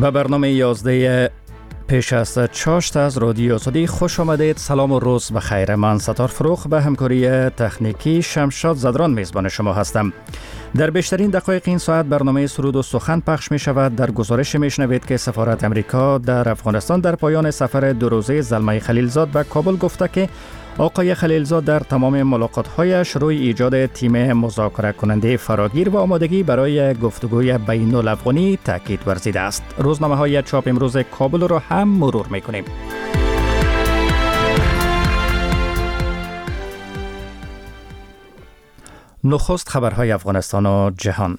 به برنامه 11 پیش از چاشت از رادیو آزادی خوش آمدید. سلام و روز بخیر. من ستار فروخ به همکاری تکنیکی شمشاد زدران میزبان شما هستم. در بیشترین دقایق این ساعت برنامه سرود و سخن پخش می شود. در گزارش می شنوید که سفارت امریکا در افغانستان در پایان سفر 2 روزه زلمه خلیلزاد به کابل گفته که آقای خلیلزاد در تمام ملاقات‌هایش روی ایجاد تیم مذاکره کننده فراگیر و آمادگی برای گفتگوی بین الافغانی تاکید ورزیده است. روزنامه‌های چاپ امروز کابل را هم مرور می‌کنیم. نخست خبرهای افغانستان و جهان.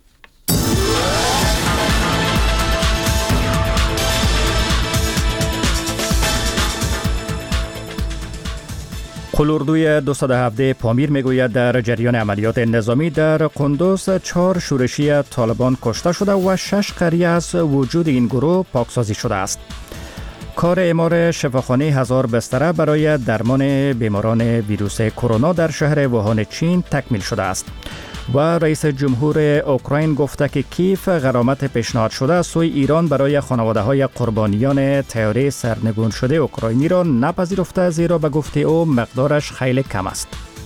قلوردوی 217 پامیر میگوید در جریان عملیات نظامی در قندوز 4 شورشی طالبان کشته شده و 6 قریه از وجود این گروه پاکسازی شده است. کار اعمار شفاخانه 1000 بستره برای درمان بیماران ویروس کرونا در شهر ووهان چین تکمیل شده است. و رئیس جمهور اوکراین گفته که کیف غرامت پیشنهاد شده سوی ایران برای خانواده‌های قربانیان طیاره سرنگون شده اوکراینی را نپذیرفته، زیرا به گفته او مقدارش خیلی کم است.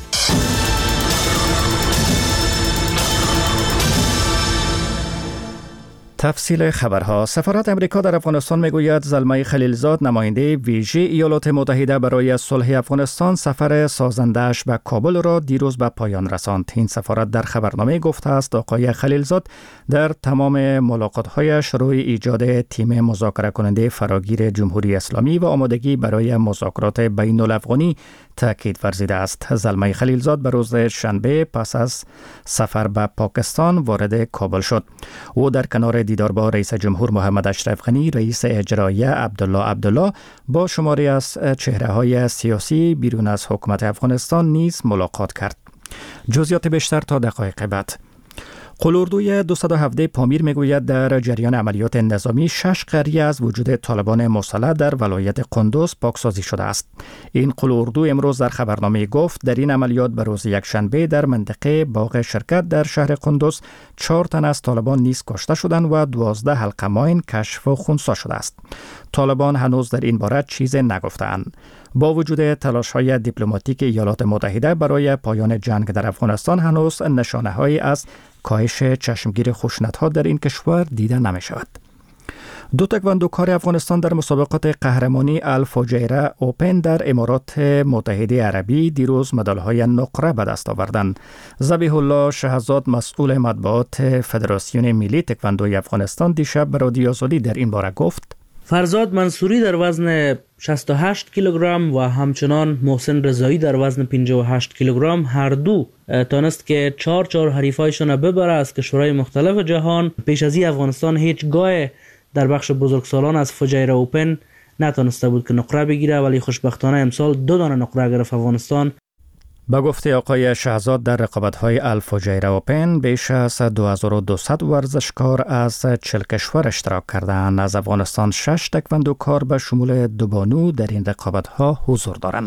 تفصیل خبرها. سفارت امریکا در افغانستان میگوید زلمه خلیلزاد نماینده ویژه ایالات متحده برای صلح افغانستان سفر سازنده‌اش به کابل را دیروز به پایان رساند. این سفارت در خبرنامه گفته است آقای خلیلزاد در تمام ملاقات‌هایش روی ایجاد تیم مذاکره کننده فراگیر جمهوری اسلامی و آمادگی برای مذاکرات بین الافغانی تاکید ورزیده است. زلمه خلیلزاد به روز شنبه پس از سفر به پاکستان وارد کابل شد. او در کنار دیدار با رئیس جمهور محمد اشرف غنی، رئیس اجرایی عبدالله با شماری از چهره‌های سیاسی بیرون از حکومت افغانستان نیز ملاقات کرد. جزئیات بیشتر تا دقایق بعد. قلوردوی 217 پامیر میگوید در جریان عملیات نظامی 6 قریه از وجود طالبان مسلح در ولایت قندوز پاکسازی شده است. این قلوردو امروز در خبرنامه گفت در این عملیات به روز یکشنبه در منطقه باغ شرکت در شهر قندوز 4 تن از طالبان نیز کشته شدند و 12 حلقه ماین کشف و خنثی شده است. طالبان هنوز در این باره چیزی نگفتند. با وجود تلاش‌های دیپلماتیک ایالات متحده برای پایان جنگ در افغانستان هنوز نشانه‌هایی از کاهش چشمگیر خشونت‌ها در این کشور دیده نمی‌شود. 2 تکواندوکار افغانستان در مسابقات قهرمانی الفجیره اوپن در امارات متحده عربی دیروز مدال‌های نقره به دست آوردند. ذبیح الله شهزاد مسئول مطبوعات فدراسیون ملی تکواندوی افغانستان دیشب به رادیو آزادی در این باره گفت: فرزاد منصوری در وزن 68 کیلوگرم و همچنان محسن رضایی در وزن 58 کیلوگرم هر دو تانست که 4 حریفایشان ببره از کشورهای مختلف جهان. پیش از این افغانستان هیچگاه در بخش بزرگسالان از فجیره اوپن نتانسته بود که نقره بگیره، ولی خوشبختانه امسال 2 دانه نقره گرفت افغانستان. با گفته آقای شهزاد در رقابت‌های الفجیره اوپن بیش از 2200 ورزشکار از 40 کشور اشتراک کردند. از افغانستان 6 تکواندوکار به شمول 2 بانو در این رقابت‌ها حضور دارند.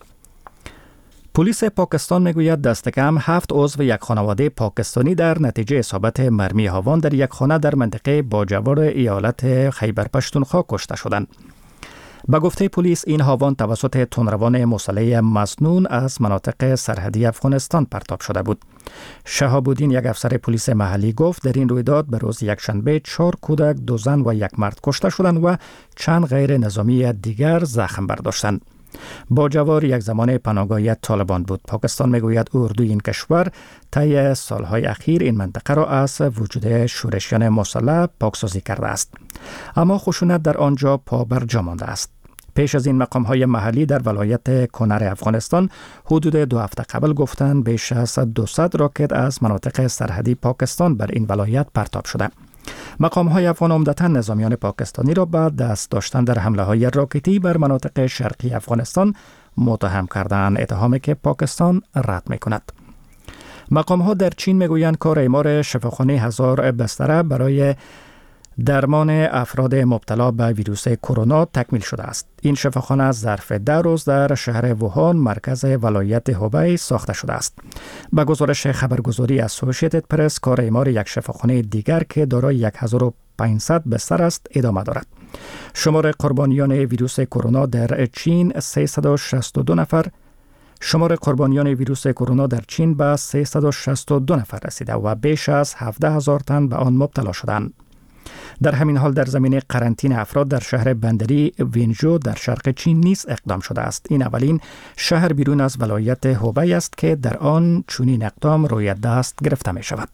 پلیس پاکستان میگوید دست کم 7 عضو یک خانواده پاکستانی در نتیجه اصابت مرمی هاون در یک خانه در منطقه باجوار ایالت خیبر پشتونخوا کشته شدند. به گفته پلیس این هاوان توسط تندروان مسلح مسنون از مناطق سرحدی افغانستان پرتاب شده بود. شهاب الدین یک افسر پلیس محلی گفت در این رویداد به روز یکشنبه 4 کودک، 2 زن و 1 مرد کشته شدند و چند غیر نظامی دیگر زخم برداشتند. باجوار یک زمان پناهگاه طالبان بود. پاکستان میگوید اردوی این کشور طی سالهای اخیر این منطقه را از وجود شورشیان مسلح پاکسازی کرده است، اما خشونت در آنجا پا بر جا مانده است. پیش از این مقام‌های محلی در ولایت کنر افغانستان حدود 2 هفته قبل گفتند بیش از 200 راکت از مناطق سرحدی پاکستان بر این ولایت پرتاب شده. مقام‌های افغان عمدتاً نظامیان پاکستانی را به دست داشتن در حمله‌های راکتی بر مناطق شرقی افغانستان متهم کردند، اتهامی که پاکستان رد می‌کند. مقام‌ها در چین میگویند کار اعمار شفاخانه 1000 بستره برای درمان افراد مبتلا به ویروس کرونا تکمیل شده است. این شفاخانه ظرف 10 روز در شهر ووهان مرکز ولایت هوبی ساخته شده است. به گزارش خبرگزاری اسوسییتد پرس، کار اعمار یک شفاخانه دیگر که دارای 1500 بستر است ادامه دارد. شمار قربانیان ویروس کرونا در چین 362 نفر در چین به 362 نفر رسیده و بیش از 17,000 تن به آن مبتلا شدند. در همین حال در زمینه قرنطینه افراد در شهر بندری وینجو در شرق چین نیز اقدام شده است. این اولین شهر بیرون از ولایت هوبی است که در آن چنین اقدام روی دست گرفته می شود.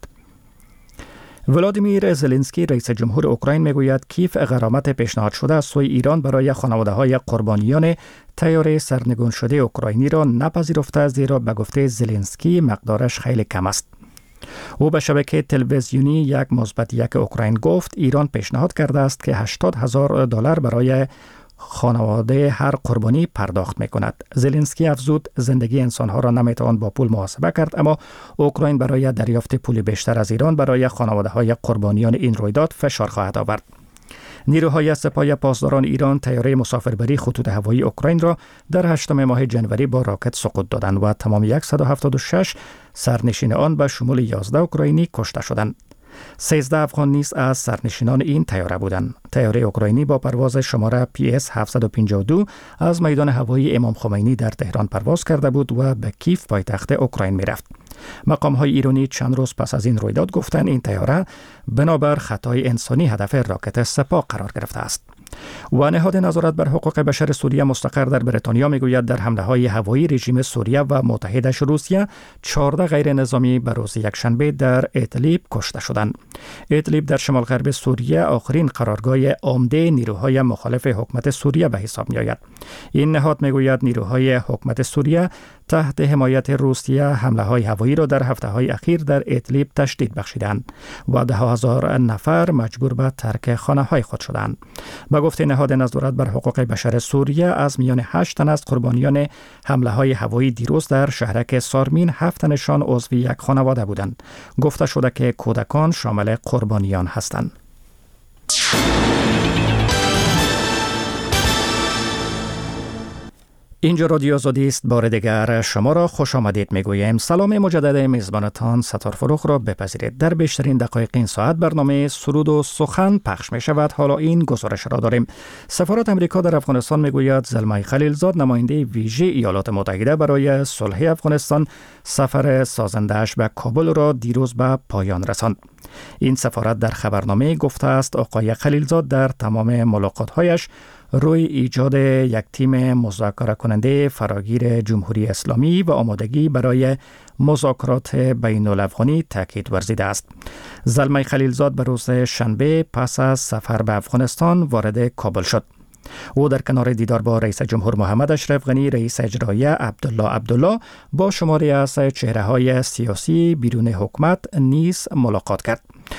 ولادیمیر زلنسکی رئیس جمهور اوکراین میگوید کیف غرامت پیشنهاد شده از سوی ایران برای خانواده‌های قربانیان طیاره سرنگون شده اوکراینی را نپذیرفته، زیرا به گفته زلنسکی مقدارش خیلی کم است. او به شبکه تلویزیونی یک مثبت یک اوکراین گفت ایران پیشنهاد کرده است که $80,000 برای خانواده هر قربانی پرداخت می کند. زلنسکی افزود زندگی انسانها را نمیتوان با پول محاسبه کرد، اما اوکراین برای دریافت پول بیشتر از ایران برای خانواده های قربانیان این رویداد فشار خواهد آورد. نیروهای سپاه پاسداران ایران طیاره مسافربری خطوط هوایی اوکراین را در 8 ماه جنوری با راکت سقوط دادند و تمام 176 سرنشین آن به شمول 11 اوکراینی کشته شدند. 13 افغان نیز از سرنشینان این طیاره بودند. طیاره اوکراینی با پرواز شماره PS 752 از میدان هوایی امام خمینی در تهران پرواز کرده بود و به کیف پایتخت اوکراین می‌رفت. مقام‌های ایرانی چند روز پس از این رویداد گفتند این طیاره بنابر خطای انسانی هدف راکت سپاه قرار گرفته است. و نهاد نظارت بر حقوق بشر سوریه مستقر در بریتانیا میگوید در حمله‌های هوایی رژیم سوریه و متحدش روسیه 14 غیر نظامی به روز یکشنبه در ادلیب کشته شدند. ادلیب در شمال غرب سوریه آخرین قرارگاه عمده نیروهای مخالف حکومت سوریه به حساب می‌آید. این نهاد میگوید نیروهای حکومت سوریه تحت حمایت روسیه حمله‌های هوایی را در هفته‌های اخیر در ادلیب تشدید بخشیدند و 10,000 نفر مجبور به ترک خانه‌های خود شدند. با گفته نهاد نظارت بر حقوق بشر سوریه از میان 8 تن از قربانیان حمله‌های هوایی دیروز در شهرک سارمین 7 تنشان عضو یک خانواده بودند. گفته شده که کودکان شامل قربانیان هستند. اینجا رادیو آزادی است. بار دیگر شما را خوش آمدید میگوییم. سلام مجدد میزبانتان ستار فروخ را بپذیرید. در بیشترین دقایق این ساعت برنامه سرود و سخن پخش می شود. حالا این گزارش را داریم. سفارت امریکا در افغانستان میگوید زلمای خلیلزاد نماینده ویژه ایالات متحده برای صلح افغانستان سفر سازنده‌اش به کابل را دیروز به پایان رساند. این سفارت در خبرنامه گفته است آقای خلیلزاد در تمام ملاقات‌هایش روی ایجاد یک تیم مذاکره کننده فراگیر جمهوری اسلامی و آمادگی برای مذاکرات بین الافغانی تاکید ورزیده است. زلمای خلیلزاد به روز شنبه پس از سفر به افغانستان وارد کابل شد. او در کنار دیدار با رئیس جمهور محمد اشرف غنی، رئیس اجرایی عبدالله با شماری از چهره‌های سیاسی بیرون حکومت نیز ملاقات کرد.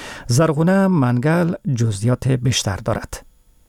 زرغونه منگل جزئیات بیشتر دارد.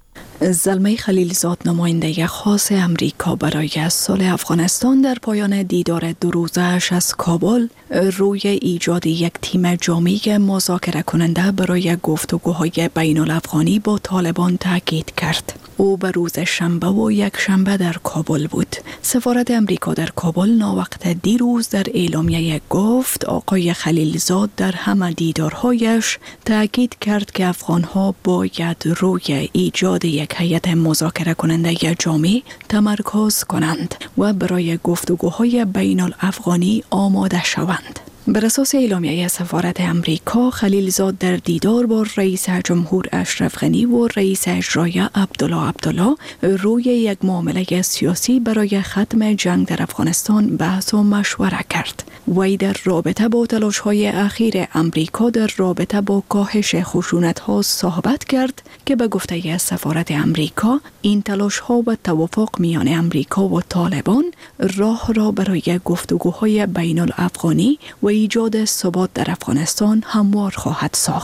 زلمای خلیلزاد نماینده خاص امریکا برای صلح افغانستان در پایان دیدار 2 روزه‌اش از کابل روی ایجاد یک تیم جامع مذاکره کننده برای گفتگوهای بین الافغانی با طالبان تاکید کرد. او به روز شنبه و یک شنبه در کابل بود. سفارت امریکا در کابل ناوقت دیروز در اعلامیه گفت آقای خلیلزاد در همه دیدارهایش تاکید کرد که افغانها باید روی ایجاد یک هیئت مذاکره کننده جامع تمرکز کنند و برای گفتگوهای بین الافغانی آماده شوند. بر اساس اعلامیه سفارت امریکا، خلیلزاد در دیدار با رئیس جمهور اشرف غنی و رئیس اجرایی عبدالله روی یک معامله سیاسی برای ختم جنگ در افغانستان بحث و مشوره کرد. وی در رابطه با تلاش‌های اخیر امریکا در رابطه با کاهش خشونت‌ها صحبت کرد که به گفته سفارت امریکا این تلاش‌ها و توافق میان امریکا و طالبان راه را برای گفتگوهای بین الافغانی و ایجاد ثبات در افغانستان هموار خواهد ساخت.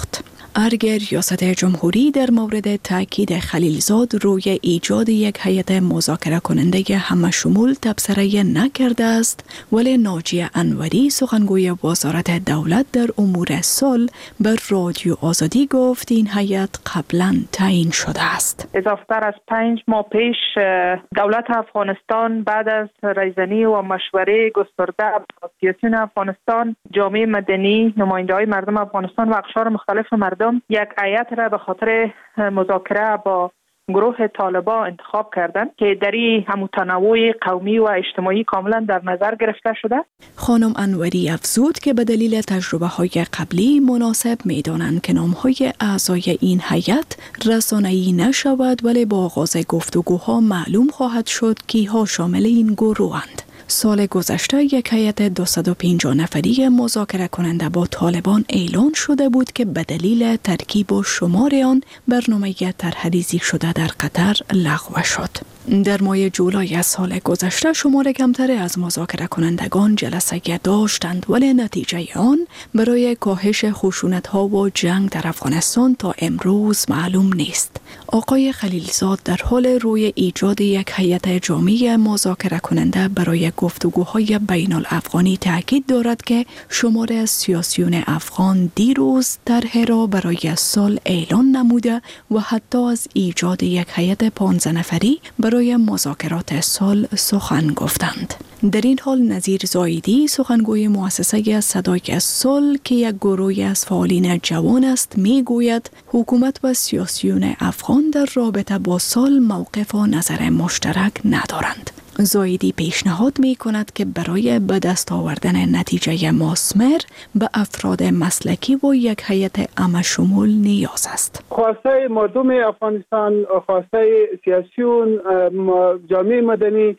ارگ ریاست جمهوری در مورد تاکید خلیلزاد روی ایجاد یک هیئت مذاکره کننده همه شمول تبصره نکرده است، ولی ناجی انوری سخنگوی وزارت دولت در امور صلح بر رادیو آزادی گفت این هیئت قبلا تعیین شده است. اضافتر از 5 ماه پیش دولت افغانستان بعد از رایزنی و مشوره گسترده با سیاسیون افغانستان، جامعه مدنی، نماینده‌های مردم افغانستان و اقشار مختلف مردم یک هیئت را به خاطر مذاکره با گروه طالبان انتخاب کردند که در این تنوع قومی و اجتماعی کاملا در نظر گرفته شده. خانم انوری افزود که به دلیل تجربه‌های قبلی مناسب می‌دانند که نام‌های اعضای این هیئت رسانه‌ای نشود، ولی با آغاز گفتگوها معلوم خواهد شد کی‌ها شامل این گروهند. سال گذشته یک هیئت 250 نفری مذاکره کننده با طالبان اعلان شده بود که به دلیل ترکیب و شمار آن برنامه طرح‌ریزی شده در قطر لغو شد. در ماه جولای سال گذشته شمار کمتری از مذاکره کنندگان جلسه داشتند، ولی نتیجه آن برای کاهش خشونت‌ها و جنگ در افغانستان تا امروز معلوم نیست. آقای خلیلزاد در حال روی ایجاد یک هیئت جامع مذاکره کننده برای گفتگوهای بین الافغانی تاکید دارد که شمار از سیاسیون افغان دیروز طرح را برای صلح اعلان نموده و حتی از ایجاد یک هیئت 15 نفری برای مذاکرات صلح سخن گفتند. در این حال نظیر زایدی سخنگوی مؤسسه صدای صلح که یک گروه از فعالین جوان است میگوید حکومت و سیاسیون افغان در رابطه با صلح موقف و نظر مشترک ندارند. زایدی پیشنهاد می کند که برای به دست آوردن نتیجه مثمر به افراد مسلکی و یک هیئت عامه شمول نیاز است. خواسته مردم افغانستان، خواسته سیاسیون، جامعه مدنی،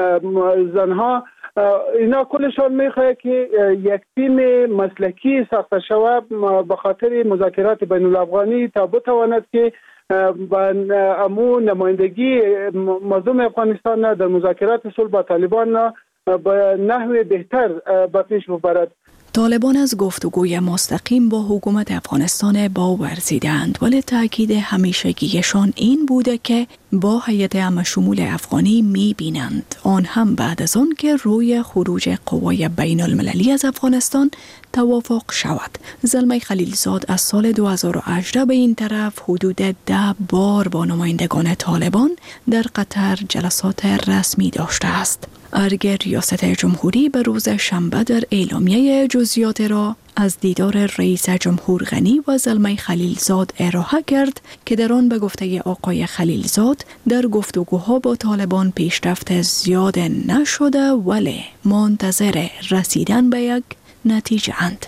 زنها، اینا کلشان میخواد که یک تیم مسلکی ساخته شود به خاطر مذاکرات بین الافغانی تا بتواند که با امو نمایندگی مردم افغانستان در مذاکرات صلح با طالبان به نحو بهتر به پیش ببرد. طالبان از گفتگوی مستقیم با حکومت افغانستان باورزیدند، ولی تاکید همیشگیشان این بوده که با هیئت عامه شمول افغانی می‌بینند آن هم بعد از آن که روی خروج قوای بین المللی از افغانستان توافق شود. زلمه خلیلزاد از سال 2018 به این طرف حدود 10 بار با نمایندگان طالبان در قطر جلسات رسمی داشته است. ارگ ریاست جمهوری به روز شنبه در اعلامیه جزئیات را از دیدار رئیس جمهور غنی و زلمه خلیلزاد ارائه کرد که در آن به گفته آقای خلیلزاد در گفتگوها با طالبان پیشرفت زیاد نشده، ولی منتظر رسیدن به یک نتیجه اند.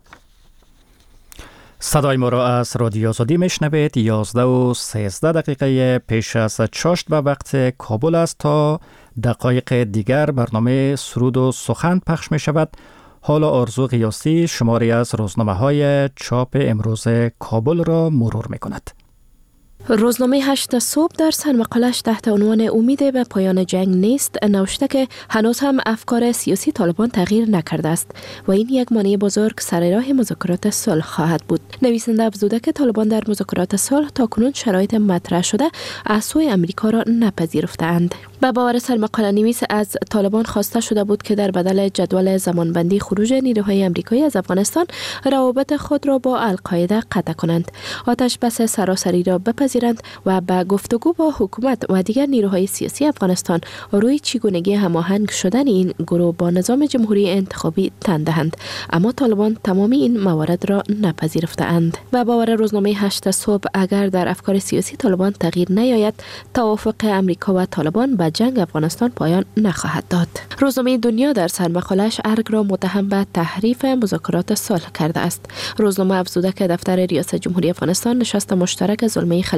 صدای ما را از رادیو آزادی میشنوید. 11:13 پیش از چاشت به وقت کابل است. تا دقایق دیگر برنامه سرود و سخن پخش می شود. حالا آرزو قیاسی شماری از روزنامه های چاپ امروز کابل را مرور می کند. روزنامه 8 صبح در سرمقالش تحت عنوان امید به پایان جنگ نیست نوشته که هنوز هم افکار سیاسی طالبان تغییر نکرده است و این یک مانع بزرگ سر راه مذاکرات صلح خواهد بود. نویسنده افزوده که طالبان در مذاکرات صلح تاکنون شرایط مطرح شده از سوی امریکا را نپذیرفتند. به باور سرمقاله نویس از طالبان خواسته شده بود که در بدل جدول زمانبندی خروج نیروهای آمریکایی از افغانستان روابط خود را با القاعده قطع کنند، آتش بس سراسری را بپذیرند و به گفتگو با حکومت و دیگر نیروهای سیاسی افغانستان روی چگونگی هماهنگ شدن این گروه با نظام جمهوری انتخابی تن دهند. اما طالبان تمامی این موارد را نپذیرفتند. و باور روزنامه 8 صبح اگر در افکار سیاسی طالبان تغییر نیاید، توافق امریکا و طالبان به جنگ افغانستان پایان نخواهد داد. روزنامه دنیا در سرمقاله‌اش ارگ را متهم به تحریف مذاکرات صلح کرده است. روزنامه افزوده که دفتر ریاست جمهوری افغانستان نشست مشترک زلمه خلیلزاد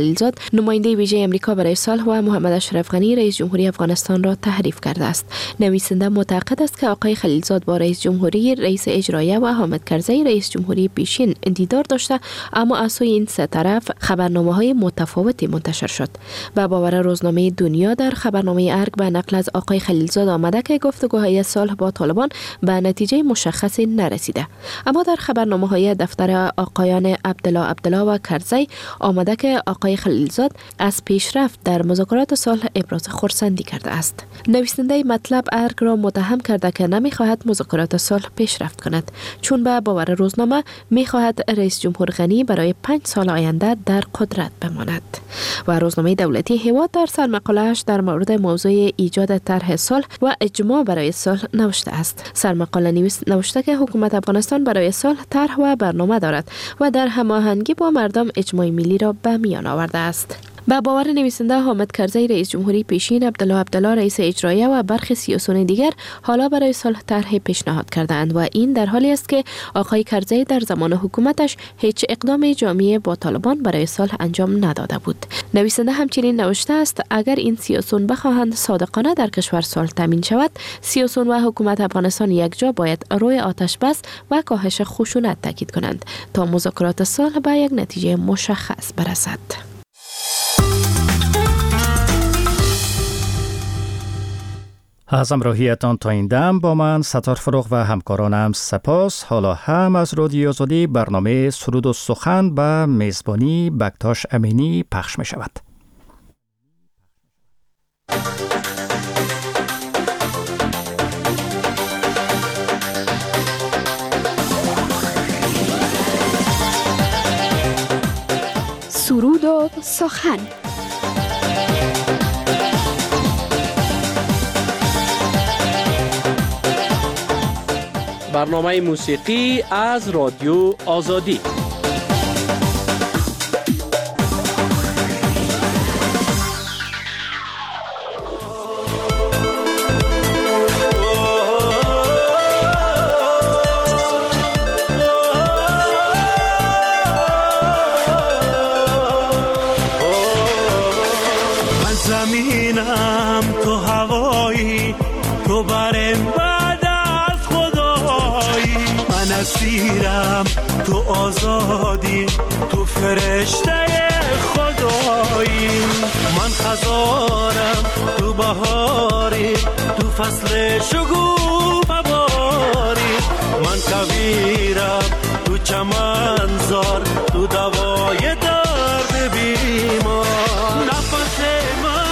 خلیلزاد نماینده ویژه امریکا برای صلح و محمد اشرف غنی رئیس جمهوری افغانستان را تحریف کرده است. نویسنده معتقد است که آقای خلیلزاد با رئیس جمهوری، رئیس اجرایه و حامد کرزی رئیس جمهوری پیشین دیدار داشته، اما از سوی این سه طرف خبرنامه‌های متفاوتی منتشر شد. و باور روزنامه دنیا در خبرنامه ارگ به نقل از آقای خلیلزاد آمده که گفتگوهای صلح با طالبان به نتیجه مشخصی نرسیده. اما در خبرنامه‌های دفتر آقایان عبدالله و کرزی آمده که آقای خلیلزاد از پیشرفت در مذاکرات صلح ابراز خرسندی کرده است. نویسنده مطلب ارگ را متهم کرده که نمی‌خواهد مذاکرات صلح پیشرفت کند، چون به باور روزنامه می‌خواهد رئیس جمهور غنی برای 5 سال آینده در قدرت بماند. و روزنامه دولتی هواد در سرمقاله‌اش در مورد موضوع ایجاد طرح صلح و اجماع برای صلح نوشته است. سرمقاله نوشته که حکومت افغانستان برای صلح طرح و برنامه دارد و در هماهنگی با مردم اجماع ملی را به میان آورده است. با باور نویسنده، حامد کرزی رئیس جمهوری پیشین، عبدالله رئیس اجرایه و برخی سیاسیون دیگر حالا برای صلح طرح پیشنهاد کردند و این در حالی است که آقای کرزی در زمان حکومتش هیچ اقدام جامعی با طالبان برای صلح انجام نداده بود. نویسنده همچنین نوشته است اگر این سیاسیون بخواهند صادقانه در کشور صلح تامین شود، سیاسیون و حکومت افغانستان یک جا باید روی آتش بس و کاهش خشونت تاکید کنند تا مذاکرات صلح به یک نتیجه مشخص برسد. از همراهیتان تا این دم با من ستار فروغ و همکارانم سپاس. حالا هم از رادیو آزادی برنامه سرود و سخن به میزبانی بکتاش امینی پخش می شود. سرود و سخن. برنامه موسیقی از رادیو آزادی. من زمینم، تو هوایی، تو برم اسیرم، تو آزادی، تو فرشته خدایی. من خزانم، تو بهاری، تو فصل شگوفه باری. من کویرم، تو چمنزار، تو دوای درد بیمار. نفس من.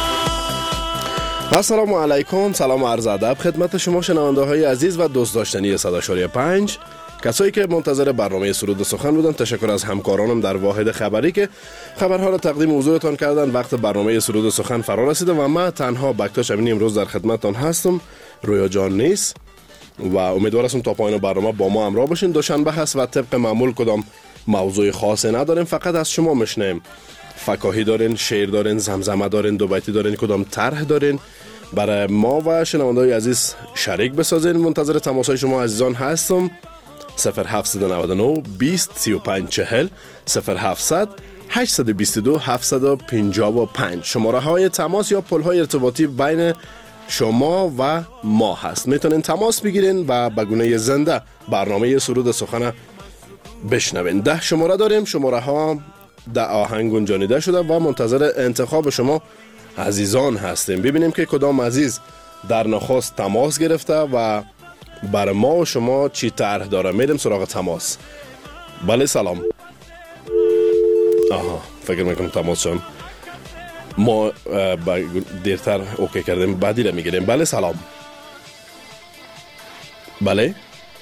السلام علیکم، سلام و عرض ادب خدمت شما شنونده های عزیز و دوست داشتنی 100.5 کسایی که منتظر برنامه سرود و سخن بودن. تشکر از همکارانم در واحد خبری که خبرها را تقدیم حضورتان کردن. وقت برنامه سرود و سخن فرا رسیده و من تنها بکتاش امینی امروز در خدمتتان هستم. رویا جان نیست و امیدوار هستم تا پایان برنامه با ما همراه باشین. دوشنبه هست و طبق معمول کدام موضوع خاصی نداریم، فقط از شما میشنیم. فکاهی دارین، شعر دارین، زمزمه دارین، دو بیتی دارین، کدام طرح دارین برای ما و شنونده‌های عزیز شریک بسازین. منتظر تماس‌های شما عزیزان هستم. 0799 20 35 40 0700 822 755 شماره های تماس یا پل های ارتباطی بین شما و ما هست. میتونین تماس بگیرین و به گونه زنده برنامه سرود سخن بشنوین. 10 شماره داریم، شماره ها در آهنگ گنجانیده شده و منتظر انتخاب شما عزیزان هستیم. ببینیم که کدام عزیز در نخست تماس گرفته و برای ما و شما چی طرح داره. میریم سراغ تماس. بله سلام. آها فکر میکنم تماس شدم. ما دیرتر اوکی کردیم، بعدی را میگیریم. بله سلام. بله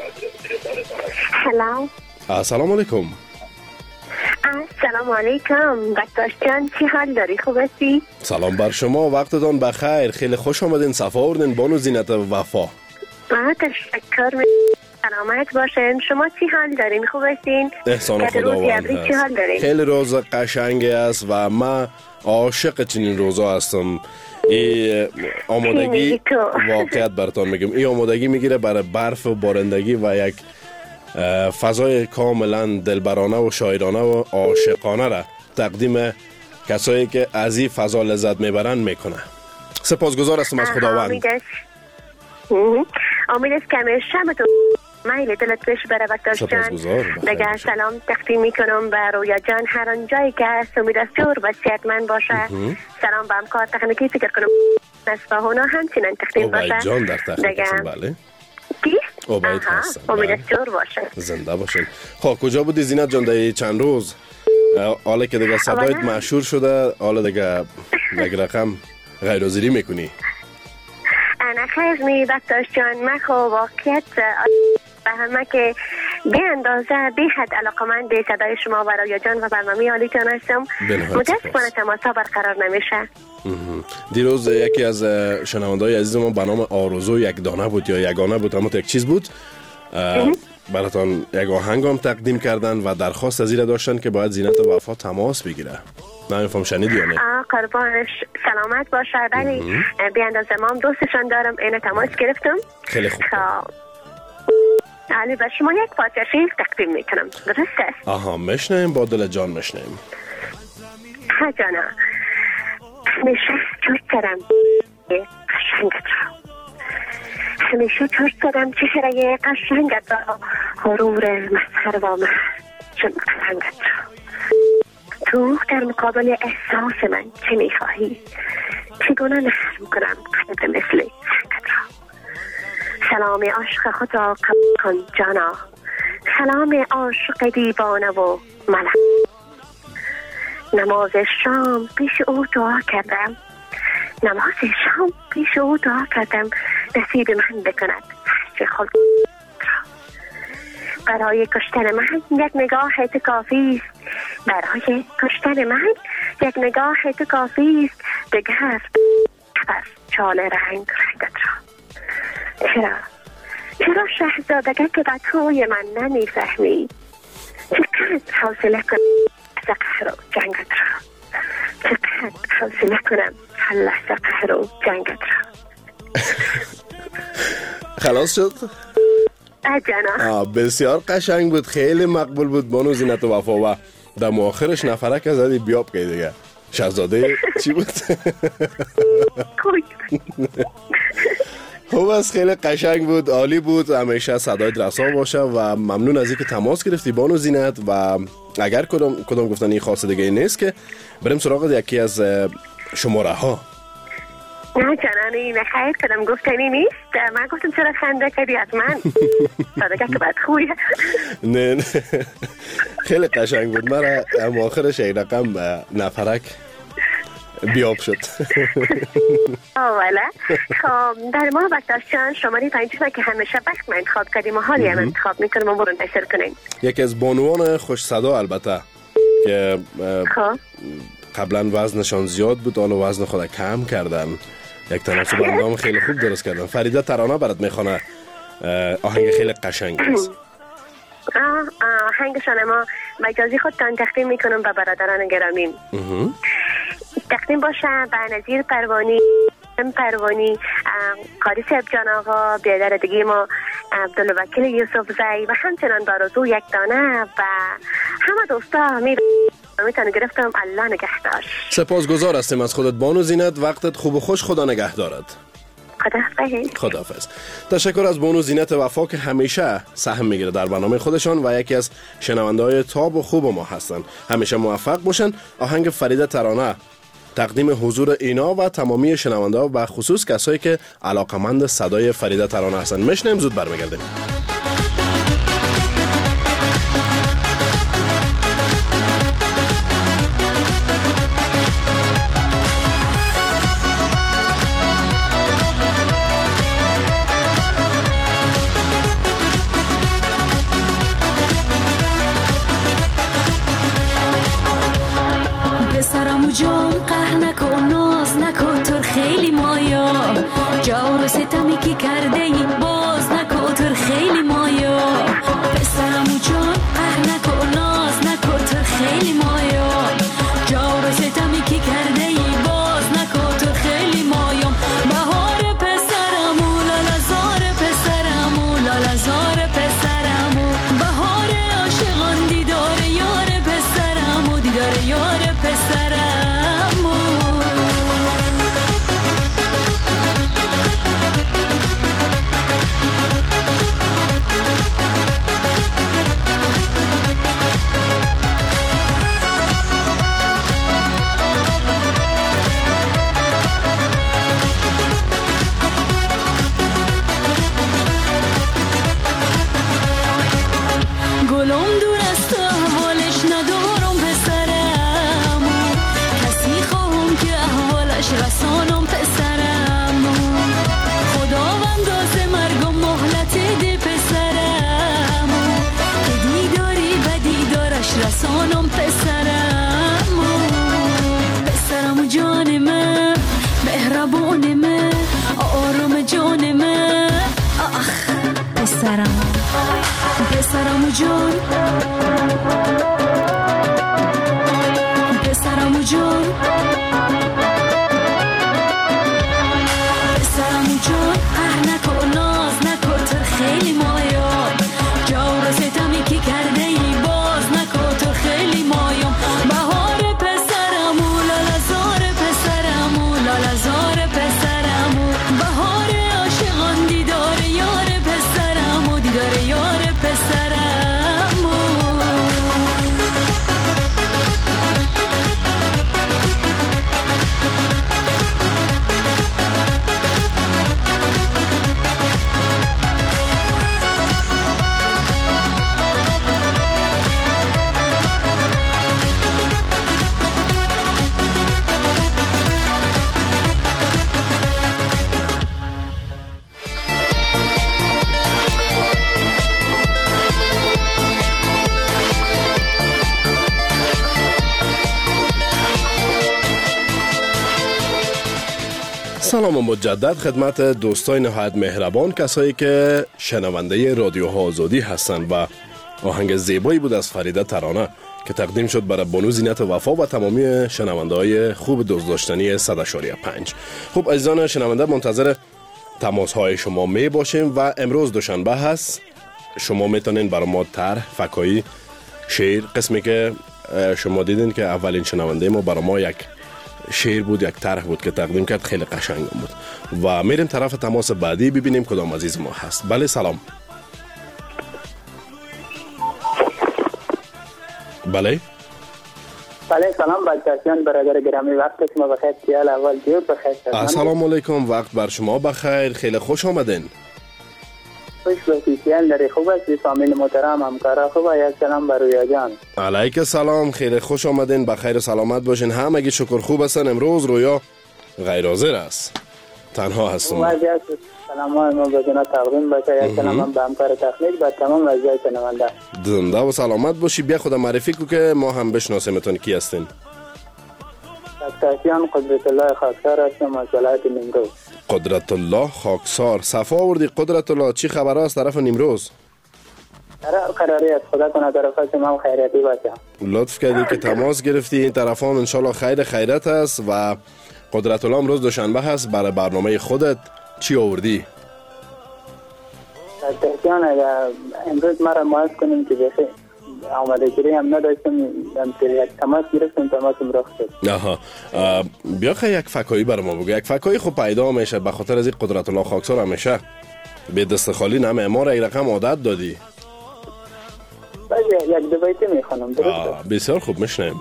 سلام. السلام علیکم. السلام علیکم. بکتاش جان چی حال داری؟ خوب هستی؟ سلام بر شما، وقتتان بخیر. خیلی خوش آمدین، صفا آوردین بانو زینت وفا. تشکر. سلامت باشین. شما چی حال دارین؟ خوب هستین؟ احسان خداوند هست. خیلی روز قشنگی است و من عاشق چنین روزا هستم. این آمادگی واقعیت براتون میگم، این آمادگی میگیره برای برف و بارندگی و یک فضای کاملا دلبرانه و شاعرانه و عاشقانه را تقدیم کسایی که از این فضا لذت میبرن میکنه. سپاسگزار هستم از خداوند. امید است که همیشه به تو میل دلت بشه بره بکتاش جان. دیگه سلام تقدیم میکنم به رویا جان هر آنجایی که هست. امید است جور و صحتمند باشه. سلام به همکار تکنیکی فکر کنم نصفهونا همچنین تقدیم باشه. اوبای جان در تخت هستن. بله کی؟ اوبایت هستن. امید است جور باشه. زنده باشین. خب کجا بودی زینت جان در چند روز؟ حالا که دیگه صدایت مشهور شده، حالا دیگه یک رقم غیرحاضری میکنی؟ انا خیر می بکتاش جان. من خب واقعیت به همه که به اندازه به حد علاقمند به صدای شما و رویا جان و برنامه عالی جان هستم. متاسفانه تماسا برقرار نمیشه. دیروز یکی از شنونده‌های عزیز ما به نام آرزو یک دانه بود یا یگانه بود، اما یک چیز بود، براتان یک آهنگ هم تقدیم کردن و درخواست از این داشتن که باید زینت وفا تماس بگیره. نمیفهم شنیدی یا نه؟ قربانش سلامت باشه. ولی به اندازه ما هم دوستشان دارم، اینه تماس گرفتم. خیلی خوب. علی به شما یک پارچه شعر تقدیم میکنم، درست است؟ آها مشنیم، با دل جان مشنیم. ها جانا، همیشه چوست دارم قشنگت را، همیشه چوست دارم چهره قشنگت را، غرور مسخر و محر چون قلنگت را. تو در مقابل احساس من چه میخواهی؟ چگونه نرم کنم قلب مثل سنگت را؟ سلام عاشق خود را قبول کن جانا، سلام عاشق دیوانه و ملک. نماز شام پیش او دعا کردم، نماز شام پیش او دعا کردم نصیب من بکند هرچه خلق را. برای کشتن من یک نگاه تو کافی است، برای کشتن من یک نگاه تو کافی است، دگر پس چال رنگ رنگت را. چرا شهزادگه که به توی من نمیفهمی؟ چقدر حوصله کنم از قهر و جنگت را، چقدر حوصله کنم هر لحظه قهر و جنگت را. خلاص شد؟ جانا بسیار قشنگ بود، خیلی مقبول بود بانو زینت وفا و در مؤخرش نفرک از ازی بیاب که دیگه شهزاده چی بود؟ خوب است، خیلی قشنگ بود، عالی بود. همیشه صدایت رسا باشه و ممنون از اینکه تماس گرفتی بانو زینت. و اگر کدام گفتنی خاص دیگه نیست که بریم سراغ یکی از شماره ها. نه جانانی نخیر کدام گفتنی نیست. من گفتم چرا خنده کردی از من؟ صدقه که بد خویه. نه خیلی قشنگ بود. من آخرش یک رقم نفرک بیاب شد. اولا خب در ما بکتاشان شماره 5 که همیشه وقت ما انتخاب کردیم و حالی هم انتخاب میکنیم و برون نشر کنیم. یکی از بانوان خوش صدا البته که قبلا وزنشان زیاد بود، حالا وزن خود کم کردن، یک تناسب اندام خیلی خوب درست کردن. فریده ترانه برات میخونه، آهنگ خیلی قشنگ است. آهنگشان ما مجازی خودتان تقدیم میکنم به برادران گرامین. تقدیم باشه به نظیر پروانی، قاری صاحب جان آقا، بیادردگی ما عبدالوکیل یوسف زی و همچنان بارزو یک دانه و همه دوستا میتونم گرفتم. الله نگهدار. سپاسگزار هستیم از خودت بانو زینت، وقتت خوب و خوش، خدا نگه دارد. خداحافظ. تشکر از بانو زینت وفا که همیشه سهم میگیره در برنامه خودشان و یکی از شنونده‌های تاب و خوب ما هستن. همیشه موفق باشن. آهنگ فریده ترانه تقدیم حضور اینا و تمامی شنونده‌ها و خصوص کسایی که علاقمند صدای فریده ترانه هستن. میشنیم، زود برمیگردیم. جان قهر نکن، ناز نکن، تو خیلی مایا، جور و ستمی که کرده ای باز نکن، تو خیلی مایا. پسرمو جان قهر نکن، ناز نکن، تو خیلی مایا، جور و ستمی که کرده ای باز نکن، تو خیلی مایا. بهار پسرمو، لالزار پسرمو، لالزار پسرمو، بهار عاشقان، دیدار یار پسرمو، دیدار یار پسرم. زبونمه آروم جانمه آخ پسرم پسرم جان پسرم جان پسرم جان نکن ناز نکن تو خیلی مایا جور ستمی که کرده ای باز نکن تو خیلی مایا بهار پسرمو لالزار پسرمو لالزار پسرمو بهار عاشقان دیدار یار پسرمو دیدار یار پسرمو سلام مجدد خدمت دوستای نهایت مهربان، کسایی که شنونده رادیو آزادی هستند و آهنگ زیبایی بود از فریده ترانه که تقدیم شد برای بانو زینت وفا و تمامی شنونده های خوب دوست داشتنی 100.5. خب عزیزان شنونده، منتظر تماس های شما می باشیم و امروز دوشنبه هست. شما میتونین برای ما طرح، فکایی، شعر، قسمی که شما دیدین که اولین شنونده ما برای ما یک شعر بود، یک طرح بود که تقدیم کرد، خیلی قشنگ بود و میریم طرف تماس بعدی ببینیم کدام عزیز ما هست. بله سلام. بله سلام بچه‌جان، برادر گرامی، وقت شما بخیر. سیال اول جور بخیر. السلام علیکم، وقت بر شما بخیر، خیلی خوش آمدین. خوش باشید. سیال داری خوب هستی؟ فامیل محترم، همکارا خوبه؟ یک سلام بر رویا جان. علیک سلام، خیلی خوش آمدین، بخیر و سلامت باشین. همگی شکر خوب هستن. امروز رویا غیر حاضر است، تنها هستم. سلام ما بدون تقدیم باشه. یک سلام به همکار تکنیک، به تمام وضعیت شنونده. زنده و سلامت باشی. بیا خود معرفی کو که ما هم بشناسیمتون. کی هستین؟ دکتر قدرت الله خاکسار هستم از ولایت نیمروز. قدرت الله خاکسار، صفا آوردی قدرت الله. چی خبر است طرف نیمروز؟ قراری است، خدا کنه طرف شما خیراتی باشه. لطف کردی که تماس گرفتی. این طرف هم انشالله خیر خیرت است. و قدرت الله امروز دوشنبه هست، برای برنامه خودت چی آوردی؟ دکتر اگر امروز ما را معاف کنیم که بخیر آماده گیری هم نداشتم، یک تماس گرفتم، تماسم رخ شد. آها، بیا خیلی یک فکایی برای ما بگو. یک فکایی خب پیدا میشه به خاطر از این قدرت الله خاکسار همیشه به دست خالی نه معمار یک رقم عادت دادی. باشه یک دو بیتی میخوانم. بسیار خوب، میشنیم.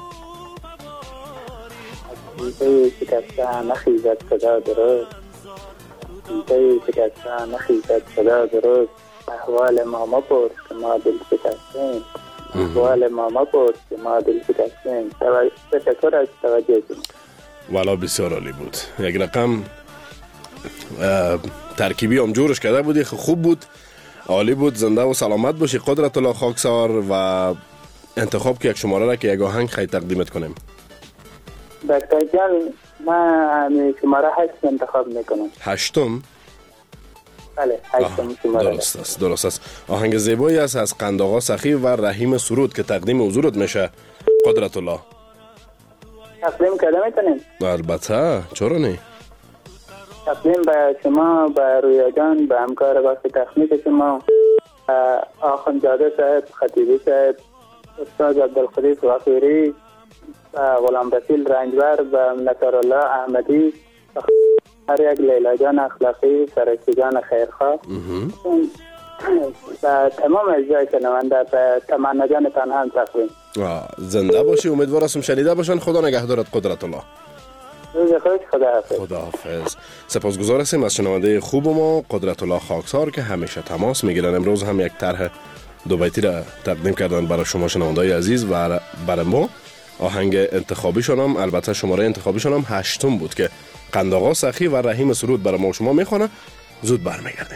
بیتی شکسته نخیزد صدا درست، بیتی شکسته نخیزد صدا درست، احوال ما مپرس که ما دل شکستیم، احوال ما مپرس که ما دل شکستیم. تشکر از توجهتون. والا بسیار عالی بود. یک رقم ترکیبی هم جورش کرده بودی، خوب بود، عالی بود. زنده و سلامت باشی قدرت الله خاکسار. و انتخاب که یک شماره را که یک آهنگ خیلی تقدیمت کنیم. دکتر جان من شماره 8 انتخاب میکنم. 8؟ بله 8 شماره. درست است. آهنگ زیبایی است از قندآقا سخی و رحیم سرود که تقدیم حضورت میشه قدرت الله. تقدیم کرده میتونیم؟ البته، چرا نه؟ تقدیم به شما، به رویا جان، به همکار بخش تکنیک شما، آخوندزاده صاحب، خطیبی صاحب، استاد عبدالخلیق وقیری، غلام رسول رنجبر، و نصرالله احمدی، هر یک لیلا جان اخلاقی، فرشتی جان خیرخواه، و تمام اجزای شنونده، به تمنا جان تنها هم تقدیم. زنده باشی، امیدوار هستم شنیده باشن. خدا نگهدارت قدرت الله. روز خوش، خداحافظ. خداحافظ. سپاسگزار هستیم از شنونده خوب ما قدرت الله خاکسار که همیشه تماس میگیرن. امروز هم یک طرح دو بیتی را تقدیم کردن برای شما شنونده‌های عزیز و برای ما. آهنگ انتخابیشون هم، البته شماره انتخابیشون هم 8 بود که قندآقا سخی و رحیم سرود برای ما شما میخونه. زود برمیگردیم.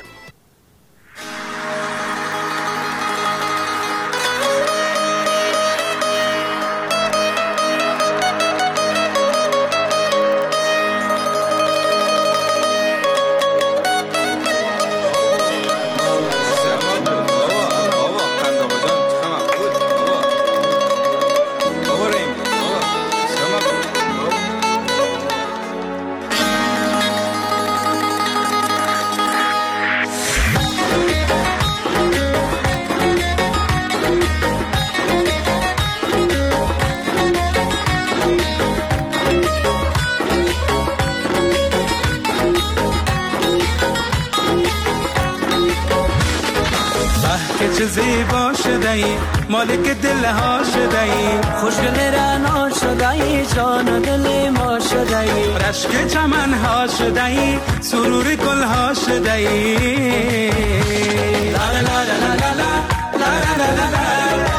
زیبا شده ای مالک دل ها شده ای خوشگل رعنا شده ای جان و دل ما شده ای رشک چمن ها شده ای سرور گل ها شده ای لا لا لا لا لا لا لا لا لا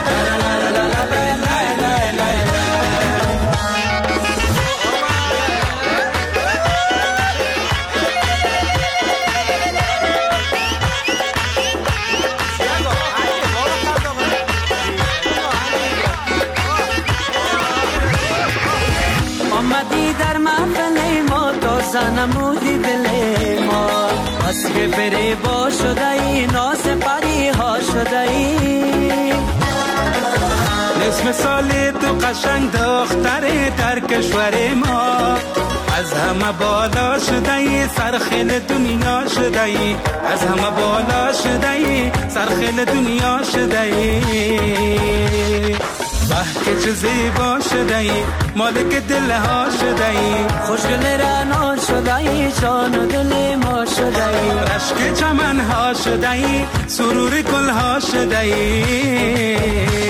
نمودی دل ما بس که بری با شده ای ناز پری ها شده ای نصف سالی تو قشنگ دختر در کشور ما از همه بالا شده ای سرخیل دنیا شده ای از همه بالا شده ای سرخیل دنیا شده ای که چه زیبا شده ای مالک دل ها شده ای خوشگل رعنا شده ای جان و دل ما شده ای رشک چمن ها شده ای سرور گل ها شده ای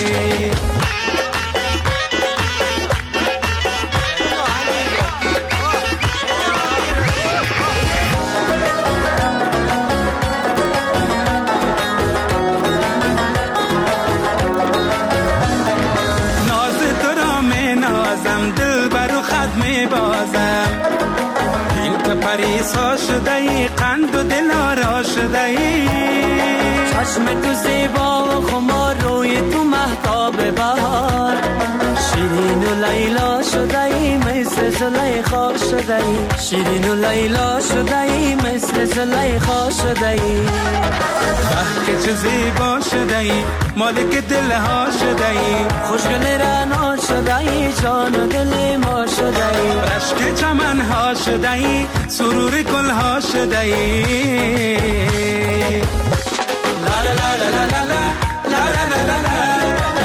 پریسا شده ای قند و دلارا شده ای چشم تو زیبا و خمار روی تو مهتاب بهار شیرین و لیلا شده ای مثل زلیخا شده ای شیرین و لیلا شده ای مثل زلیخا شده ای که چه زیبا شده ای مالک دل ها شده ای خوشگل رعنا شده ای جان و دل ما شده ای رشک چمن ها شده ای سرور گل ها شده ای لا لا لا لا لا لا لا لا لا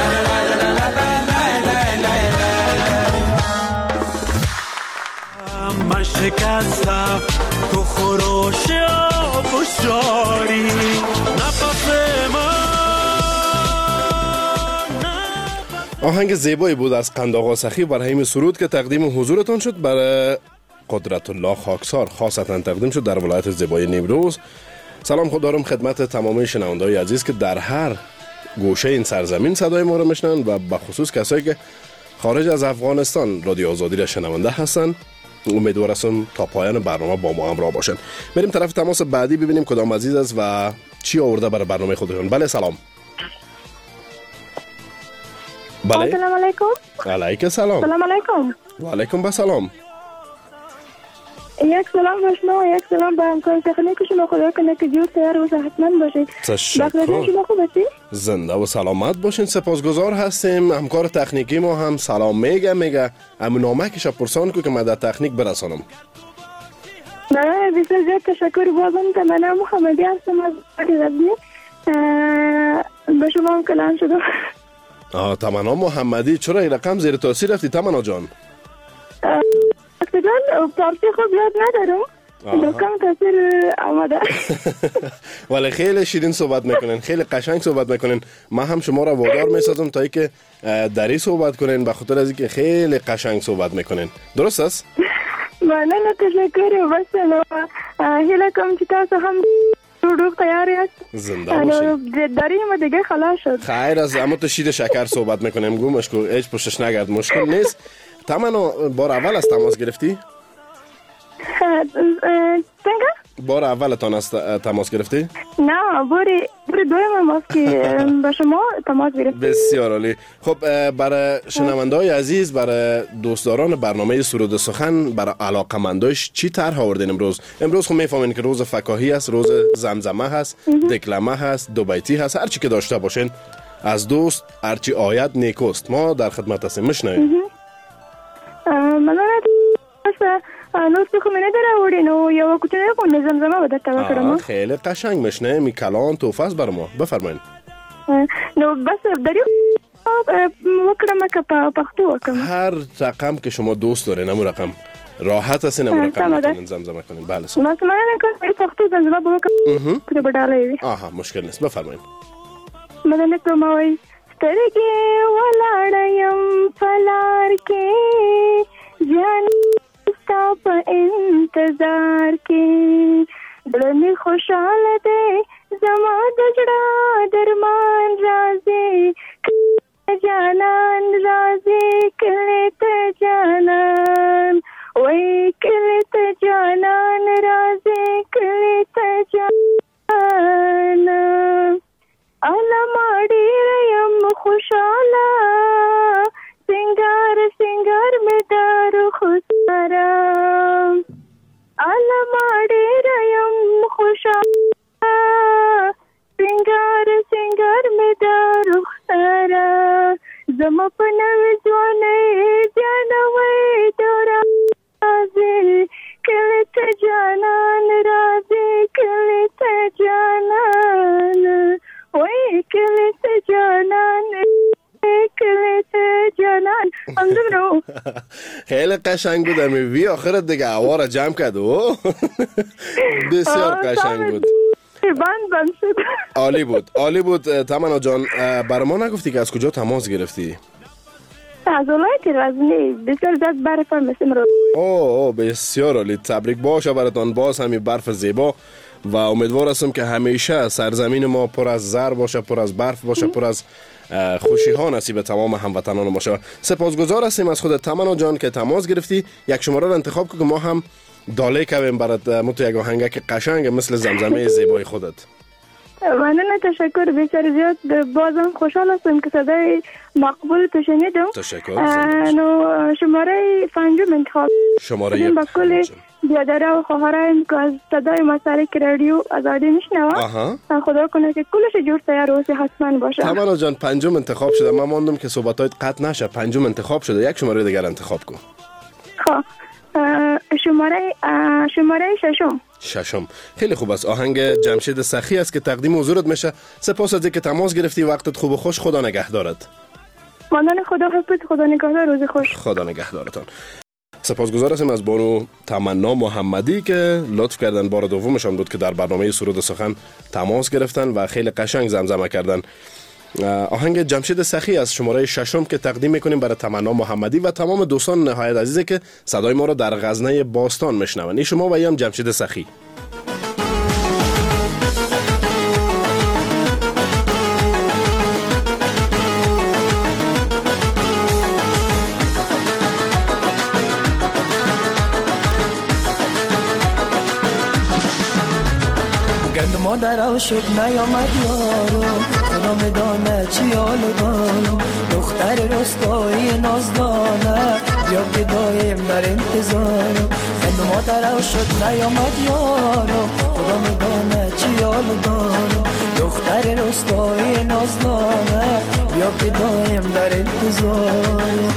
من شکستم تو خروش آب و شاری نفس من. آهنگ زیبایی بود از قند آقا سخی برای همین سرود که تقدیم حضورتان شد برای قدرت الله خاکسار خاصتا تقدیم شد در ولایت زیبای نیمروز. سلام خود دارم خدمت تمامی شنونده‌های عزیز که در هر گوشه این سرزمین صدای ما رو میشنن و به خصوص کسایی که خارج از افغانستان رادیو آزادی را شنونده هستن. امیدوارم تا پایان برنامه با ما همراه باشن. بریم طرف تماس بعدی ببینیم کدام عزیز است و چی آورده برای برنامه خودشون. بله سلام. بله. سلام علیکم. علیکم سلام. سلام علیکم. و علیکم السلام. یک سلام به شما، یک سلام به همکار تکنیک شما. خدا کنه که جور تیار و صحتمند باشید. تشکر. شما خوب هستید؟ زنده و سلامت باشین. سپاسگزار هستیم. همکار تکنیکی ما هم سلام میگه همون نامکش پرسان که من در تکنیک برسانم. نه بسیار زیاد تشکر. بازم من محمدی هستم از غزنی. به شما هم کلام شدم. تمنا محمدی. چرا این رقم زیر تاثیر رفتی تمنا جان؟ پارتی خوب یاد ندارم. دکم تاثیر آمده. ولی خیلی شیرین صحبت میکنین، خیلی قشنگ صحبت میکنین. من هم شما را وادار میسازم تا اینکه دری صحبت کنین به خاطر از اینکه خیلی قشنگ صحبت میکنین. درست است؟ نه تشکر. بس هیله کم که تاسو هم روح تیاری است. زنده باشین. داری ما دیگه خلاص شد. خیر از اما تو شیر شکر صحبت میکنیم. گومش کو هیچ پشتش نگرد، مشکل نیست. تمنا بار اول از تماس گرفتی؟ بار اولتان از تماس گرفتی؟ نه باری دویم ماست که به شما تماس گرفتی. بسیار عالی. خب برای شنونده‌های عزیز، برای دوستداران برنامه سرود سخن، برای علاقه‌منداش چی طرح آوردین امروز؟ امروز خب میفهمین که روز فکاهی است، روز زمزمه هست، دکلمه هست، دو بیتی هست، هر چی که داشته باشین از دوست هرچی آید نیکوست. ما در خدمت هستیم. میشنویم. من نوست خو منه در آوردین و یا کوچه خونه زمزمه بده تا بکرم. خیلی قشنگ میشنه. می کلان توفه است بر ما. بفرمایید. نو بس داری وکرم که پختو وکم. هر رقم که شما دوست دارین همون رقم راحت هستین همون رقم میتونین زمزمه کنین. بله مثلا من که پختو زمزمه بکنم که بداله. مشکل نیست. بفرمایید. مدنه کوموي سترګې ولاړم فلار کې جان ستا په انتظار کې دلني خوشاله دې زما د زړه درمان راځي جانان راځي کله ته جانان وای کله ته جانان راځي کله ته جانان علماړي ریم خوشاله سنگار سنگار می دارو خوشاره علماړي ریم خوشاله سنگار سنگار می دارو خوشاره زما په نوې ځوانۍ جانوي دورا راځي کله ته جانان راځي کله ته جانان وای کله ته جانان کله ته جانان همدمرو خیلی قشنگ بود وی آخرت دیگه هوا را جمع کرد بسیار قشنگ بود بند شد عالی بود تمنا جان برای ما نگفتی که از کجا تماس گرفتی؟ از ولایت غزنی بسیار زیاد برف مثل رو اوه بسیار عالی تبریک باشه براتون باز همین برف زیبا و امیدوار هستم که همیشه سرزمین ما پر از زر باشه پر از برف باشه پر از خوشی ها نصیب تمام هموطنان باشه. سپاسگزار هستیم از خودت تمنا جان که تماس گرفتی. یک شماره رو انتخاب کن که ما هم داله کویم برات متو یک آهنگک قشنگ مثل زمزمه زیبای خودت. ممنون تشکر بسیار زیاد بازم خوشحال هستم که صدای مقبول تو شنیدم. تشکر. شماره پنجم انتخاب شماره با کل بیادره و خواهرم که از صدای مسارک رادیو آزادی میشنوه خدا کنه که کلش جور تیار و صحتمند باشه. تمنا جان پنجم انتخاب شده. من ماندم که صحبتات قطع نشه. پنجم انتخاب شده. یک شماره دیگر انتخاب کن. خب شماره ششم. خیلی خوب است. آهنگ جمشید سخی است که تقدیم حضورت میشه. سپاس از اینکه تماس گرفتی. وقتت خوب و خوش. خدا نگهدارت. ماندن خدا حافظ. خدا نگهدار. روز خوش. خدا نگهدارتان. سپاسگزار هستیم از بانو تمنا محمدی که لطف کردن. بار دومشان بود که در برنامه سرود سخن تماس گرفتن و خیلی قشنگ زمزمه کردن. آهنگ جمشید سخی از شماره ششم که تقدیم میکنیم برای تمنا محمدی و تمام دوستان نهایت عزیزه که صدای ما را در غزنه باستان میشنون. این شما و هم جمشید سخی. مادر شد نیامد یارو خدا میدانه چی حالو دارم دختر رستایی نازدانه بیا که دایم در انتظارم خدا مادر شد نیامد یارو خدا میدانه چی حالو دارم دختر رستایی نازدانه بیا که دایم در انتظارم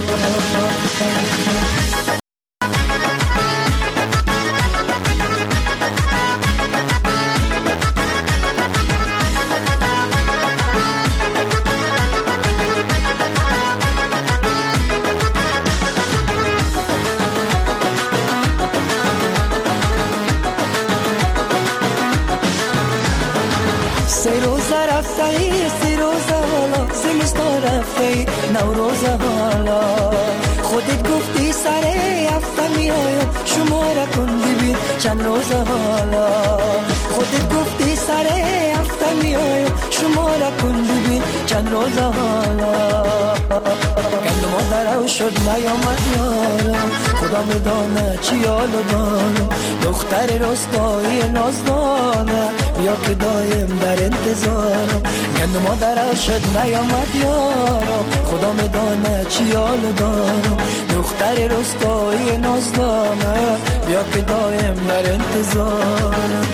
نوروز حالا خودت گفتی سر هفته میایم شما را کن ببین چند روز حالا خودت گفتی سر هفته میایم شما را کن ببین چند روز حالا گند مادر شد نیامد یارم خدا میدانه چی حالو دارم دختر رستایی نازدانه بیا که دایم در انتظارم گند مادر شد نیامد یارم خدا میدانه چی حالو دارم دختر رستایی نازدانه بیا که دایم در انتظارم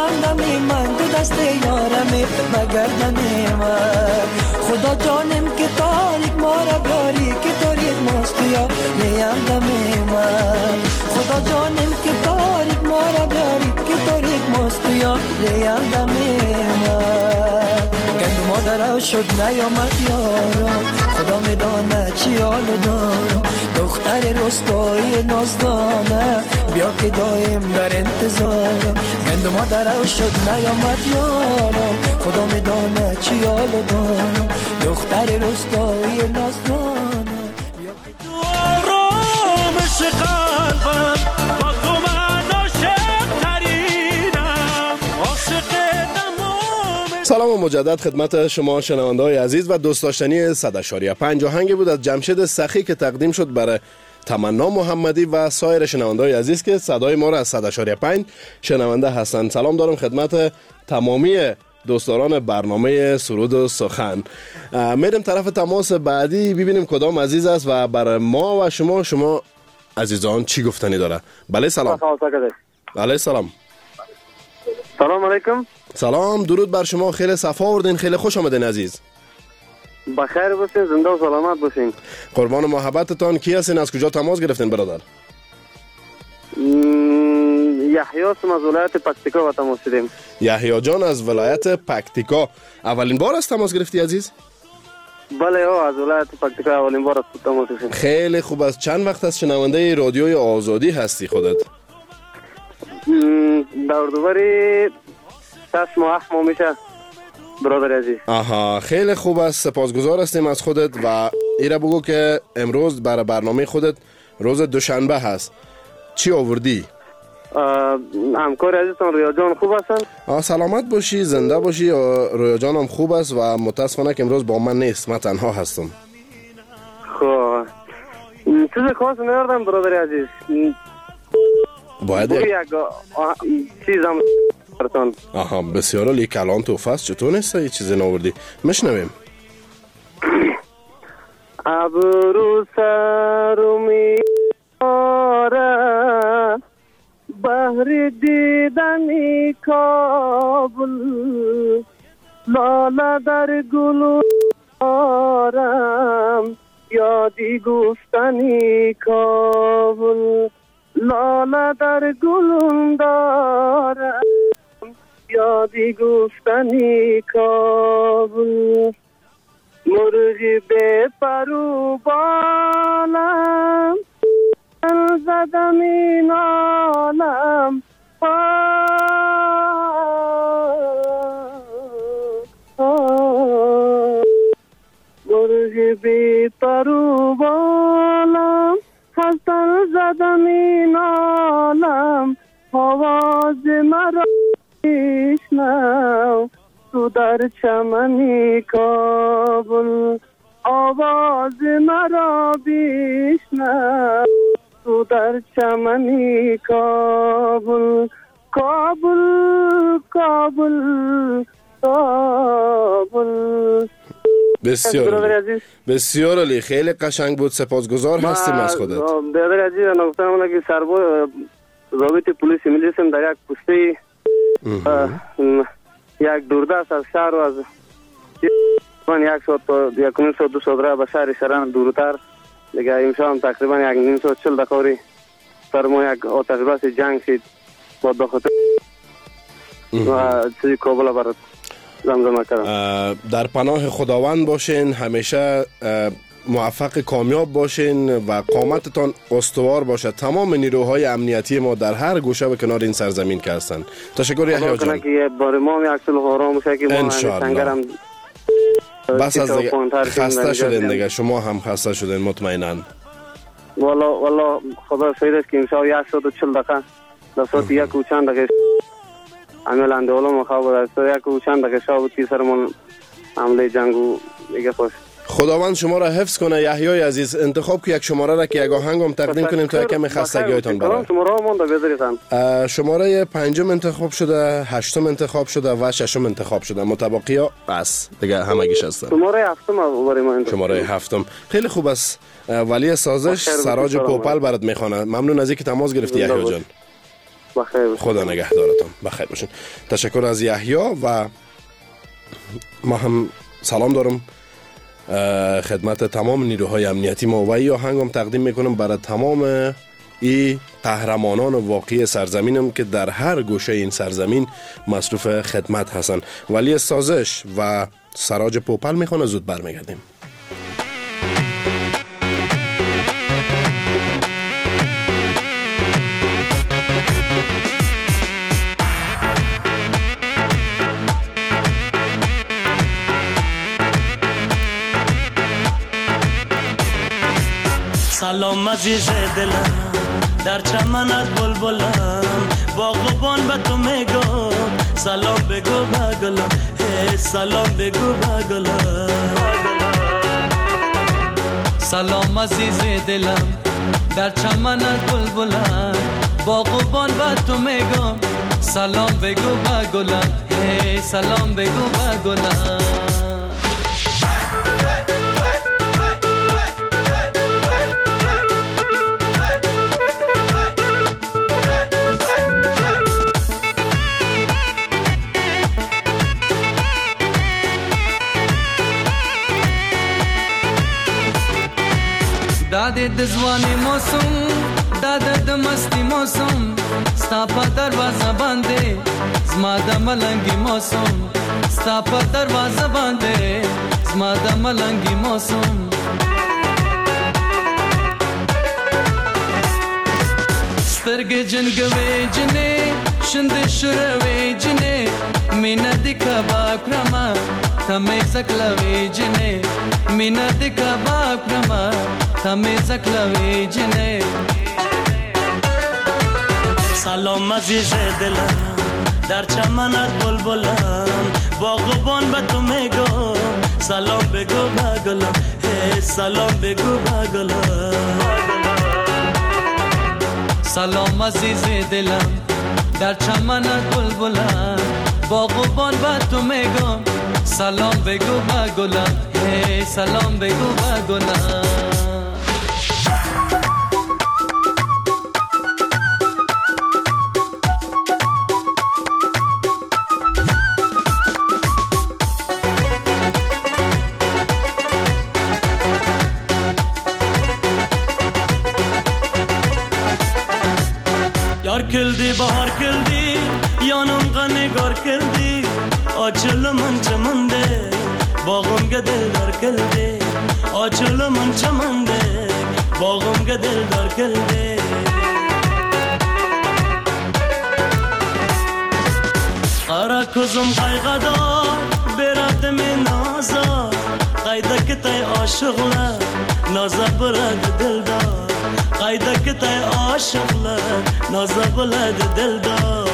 دمی من دو دست یارمی مگردنی من خدا جانم که تاریک ما را بیاری که تاریک ماست یا نیم دمی من خدا جانم که تاریک ما را بیاری که تاریک ماست یا نیم دمی من گند مادر شد نیامد یارم خدا میدانه چی حالو دارم دختر رستایی نازدانه بیا که دایم در انتظارم گند مادر شد نیامد یارم خدا میدانه چی حالو دارم دختر رستایی نازدانه تو آرامش قلبم با تو من عاشق ترینم عاشق تمام. سلام و مجدد خدمت شما شنونده های عزیز و دوست داشتنی 100.5 آهنگ بود از جمشید سخی که تقدیم شد برای تمنا محمدی و سایر شنونده های عزیز که صدای ما را از 100.5 شنونده هستند. سلام دارم خدمت تمامی دوستداران برنامه سرود و سخن. میریم طرف تماس بعدی ببینیم کدام عزیز است و برای ما و شما عزیزان چی گفتنی داره. بله سلام. بله سلام. سلام علیکم. سلام، درود بر شما، خیلی صفا آوردین، خیلی خوش آمدین عزیز. بخیر باشین، زنده و سلامت باشین. قربان محبتتان. کی هستین، از کجا تماس گرفتین برادر؟ یحیی هستم از ولایت پکتیکا و تماس شدیم. یحیی جان از ولایت پکتیکا، اولین بار از تماس گرفتی عزیز؟ بله از ولایت پکتیکا اولین بار از تماس گرفتیم. خیلی خوب. از چند وقت از شنونده رادیوی آزادی هستی خودت؟ دوردوبری 6 ماه میشه برادر عزیز. آها، خیلی خوب است، سپاسگزار هستیم از خودت. و ایره بگو که امروز برای برنامه خودت روز دوشنبه هست، چی آوردی؟ همکار عزیزتان رویا جان خوب هستن؟ سلامت باشی، زنده باشی. رویا جان هم خوب است و متاسفانه که امروز با من نیست، من تنها هستم. خب چیز خاص نیاردم برادر عزیز. باید یک چیزم براتون. آها، بسیار عالی. کلان توفه است، چطور نیست یه چیزی ناوردی؟ مشنویم. ابرو سرو میاره بحر دیدنی کابل لاله در گلو آرم یادی گفتنی کابل لاله در گلون دارم یادی گفتنی کابل مرغی به پرو بالم زدم این عالم مرغی به پرو بالم حسن زدم این عالم آواز مرا بشنو تو در چمنی کابل آواز مرا بشنو تو در چمنی کابل کابل کابل کابل. بسیار عالی، خیلی قشنگ بود، سپاسگزار هستیم از خودت. برادر عزیز نگفتم که سرباز ضابط پلیس ملی هستم در یک پسته یک دوردست از شهر و از من 1 ساعت تا 1.5 ساعت 2 ساعت راه به شهر شرن دورتر دیگه. امشب هم تقریبا 1.5 ساعت 40 دقیقه سر ما یک آتش بس جنگ شد با بخاطر و چیزی کابل برات زمزمه کردم. در پناه خداوند باشین، همیشه موفق کامیاب باشین و قامتتان استوار باشه. تمام نیروهای امنیتی ما در هر گوشه و کنار این سرزمین که هستن. تشکر یحیی جان. که برای ما یک صلح و آرام باشه که ما سنگرم بس از دیگه خسته شدین دیگه، شما هم خسته شدین مطمئناً. والا خدا شاهد است که امشب 1 ساعت و 40 دقیقه در ساعت 1 و چند دقیقه عمل اندولو مخابر است 1 و چند دقیقه شب تی سرمون عمله جنگو دیگه خوش. خداوند شما را حفظ کنه. یحیی عزیز انتخاب که یک شماره را که یک آهنگ هم تقدیم کنیم تا کم خستگی‌هایتان بره. شماره 5 انتخاب شده، 8 انتخاب شده و 6 انتخاب شده. متبقی ها بس دیگه همگیش هستن. شماره 7 برای ما انتخاب. شماره 7 خیلی خوب است. ولی سازش سراج پوپل برات میخوانه. ممنون از اینکه تماس گرفتی یحیی جان. بخیر باشین. خدا نگهدارتون. بخیر باشین. تشکر از یحیی و ما هم سلام دارم خدمت تمام نیروهای امنیتی ما و این آهنگم تقدیم میکنم برای تمام این قهرمانان واقعی سرزمینم که در هر گوشه این سرزمین مصروف خدمت هستن. ولی سازش و سراج پوپل میخونه زود برمیگردیم. سلام عزیز دلم در چمنت بلبلم باغبان به تو میگم سلام بگو به گلم سلام بگو به گلم سلام عزیز دلم در چمنت بلبلم باغبان به تو میگم سلام بگو به گلم سلام بگو به گلم داده دزوانی موسم داده دمستی موسم ستا پا دروازه بانده زما د ملنگی موسم ستا پا دروازه بانده زما د ملنگی موسم سترگی جنگوی جنه شند شروی جنه مینا دی کباب کرما تمی زکلوی جنه مینا دی کباب کرما تمی زکلوی جنه سلام عزیز دلم در چمنت بلبلم باغبان به تو میگم سلام بگو به گلم سلام بگو به گلم سلام عزیز دلم در چمنت بلبلم باغبان به تو میگم سلام بگو به گلم سلام بگو به گلم یار کلدی بهار کلدی یانم غنگار کلدی آچل من چمنده باغم گدل دار کلدی آچل من چمنده باغم گدل دار کلدی قرا کزم قایقدا برات من نازا قایده که تای عاشقله نازا برد دل دار قایده که تای عاشقله نازا بلد دل دار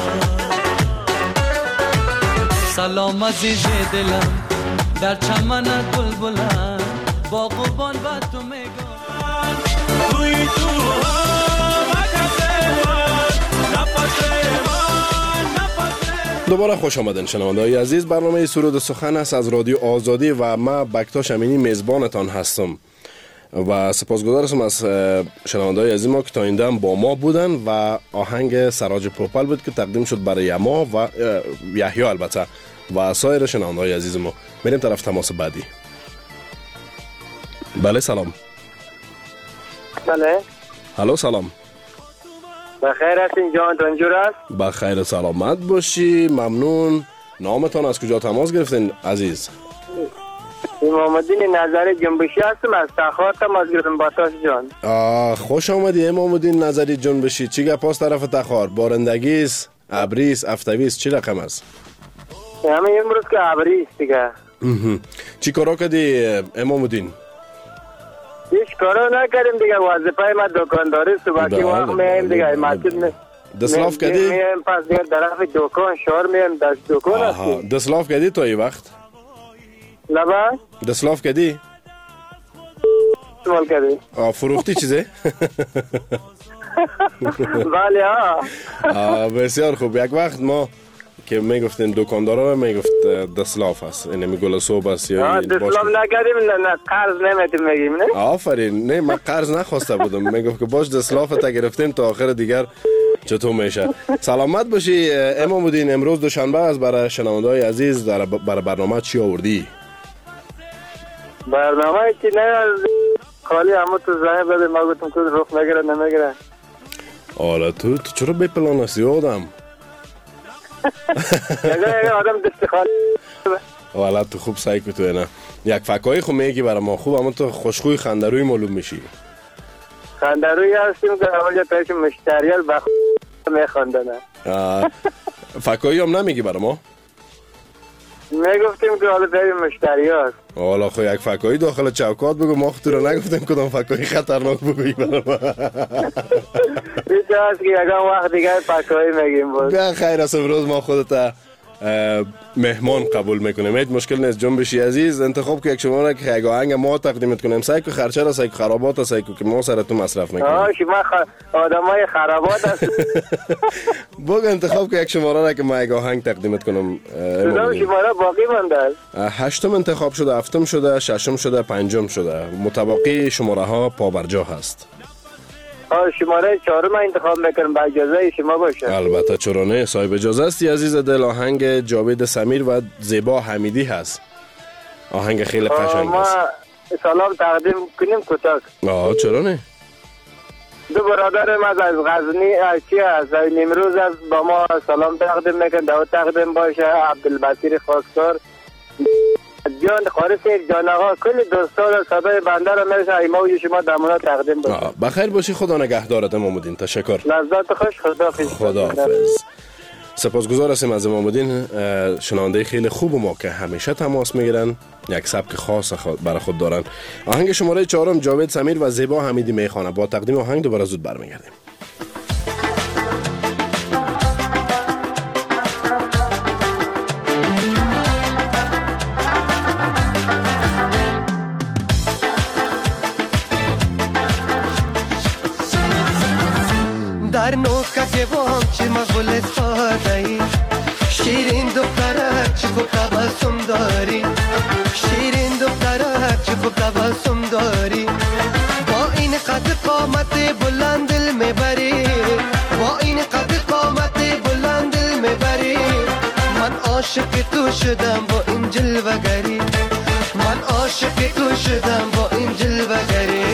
سلام عزیز دلم در چمنت بلبلم باغبان به تو میگم توی تو دوباره خوش آمدین شنونده‌های عزیز. برنامه سرود سخن است از رادیو آزادی و ما بکتاش امینی میزبانتان هستم و سپاسگزار هستم از شنونده‌های عزیز ما که تا این دم با ما بودن و آهنگ سراج پوپل بود که تقدیم شد برای ما و یحیی البته و سایر شنونده‌های عزیز ما. میریم طرف تماس بعدی. بله سلام. بله. الو سلام. بخیر هستین جان تنجور است؟ بخیر و سلامت باشی. ممنون. نامتان از کجا تماس گرفتین عزیز؟ امام‌الدین نظری جنبشی هستم از تخار تماس گرفتم باتاش جان. خوش آمدی امام‌الدین نظری جنبشی. چی گپ است طرف تخار؟ بارندگیست، ابریست، افتویست، چی رقم است؟ همه امروز که ابریست دیگه. چی کارا کردی امام‌الدین؟ هیچ کارا نکردیم دیگه، وظیفه ما دکانداری صبح که وقت میایم دیگه مسجد دسلاف کردی؟ میایم پس دیگه طرف دکان شهر میایم دست دکان هستیم. دسلاف کردی تا این وقت؟ لبا؟ دسلاف کردی؟ سوال کردی؟ فروختی چیزه؟ بله ها. بسیار خوب. یک وقت ما که میگفتیم دکاندارا میگفت دسلاف است، این میگه صوب است یا دسلاف نکردیم، نه قرض نمیتیم میگیم نه. آفرین. نه من قرض نخواسته بودم، میگفت که باش دسلاف تا گرفتیم تا آخر دیگر چطور میشه؟ سلامت باشی امامالدین. امروز دوشنبه است، برای شنونده‌های عزیز برای برنامه چی آوردی؟ برنامه که نه خالی همه تو زنگ بده، ما گفتم تو رخ نگیره نمیگیره. حالا تو چرا بی پلان هستی آدم؟ یه آدم دست خالی. والا تو خوب سعی که تو نه یک فکایی خو میگی برای ما خوب، اما تو خوشخوی خندروی معلوم میشی. خندروی هستیم که اول پیش مشتریال بخ میخوندنه. فکایی هم نمیگی برای ما؟ میگفتیم که حالا بریم مشتریال. حالا خو یک فکایی داخل چوکات بگو، ما تو رو نگفتیم کدام فکایی خطرناک بگویی برای ما. بیچه هست که یکم وقت دیگه فکایی میگیم بود. بیا خیر است، امروز ما خودت مهمان قبول میکنیم، هیچ مشکل نیست. جنبشی عزیز انتخاب که یک شما که یک آهنگ ما تقدیمت کنیم، سعی که خرچه را، سعی که خرابات را، سعی که ما سر تو مصرف میکنیم. شما آدمای خرابات هست. بگو انتخاب که یک شماره را که ما یک آهنگ تقدیمت کنم. کدام شماره باقی مانده است؟ 8م انتخاب شده، 7م شده، 6م شده، 5م شده. متبقی شماره ها پابرجا هست. شماره 4 انتخاب میکنم، با اجازه شما باشه. البته چرا صاحب اجازه هستی عزیز دل. آهنگ جاوید سمیر و زیبا حمیدی هست. آهنگ خیلی قشنگ است. ما سلام تقدیم کنیم کوتاه. چرا نه؟ دو برادرم از غزنی از نیمروز از با ما سلام تقدیم میکنن. دعوت تقدیم باشه. عبدالبصیر خواستار، جان خارس جان آقا، کل دوستان صدای بنده را میرسه. ایما و شما دمونا تقدیم باشه. بخیر باشی، خدا نگهدارت امامالدین. تشکر. لذت خوش. خداحافظ. سپاسگزار هستیم از امامالدین، شنونده خیلی خوب ما که همیشه تماس میگیرن، یک سبک خاص برای خود دارن. آهنگ شماره 4 جاوید سمیر و زیبا حمیدی میخوانه. با تقدیم آهنگ دوباره زود برمیگردیم. در نوکه وام چی مقبول استادایی، شیرین دخترک چی خوب تبسم داری، شیرین دخترک چی خوب تبسم داری، با این قد قامت بلند دل میبری، با این قد قامت بلند دل میبری. من عاشق تو شدم با این جلوه‌گری، من عاشق تو شدم با این جلوه‌گری.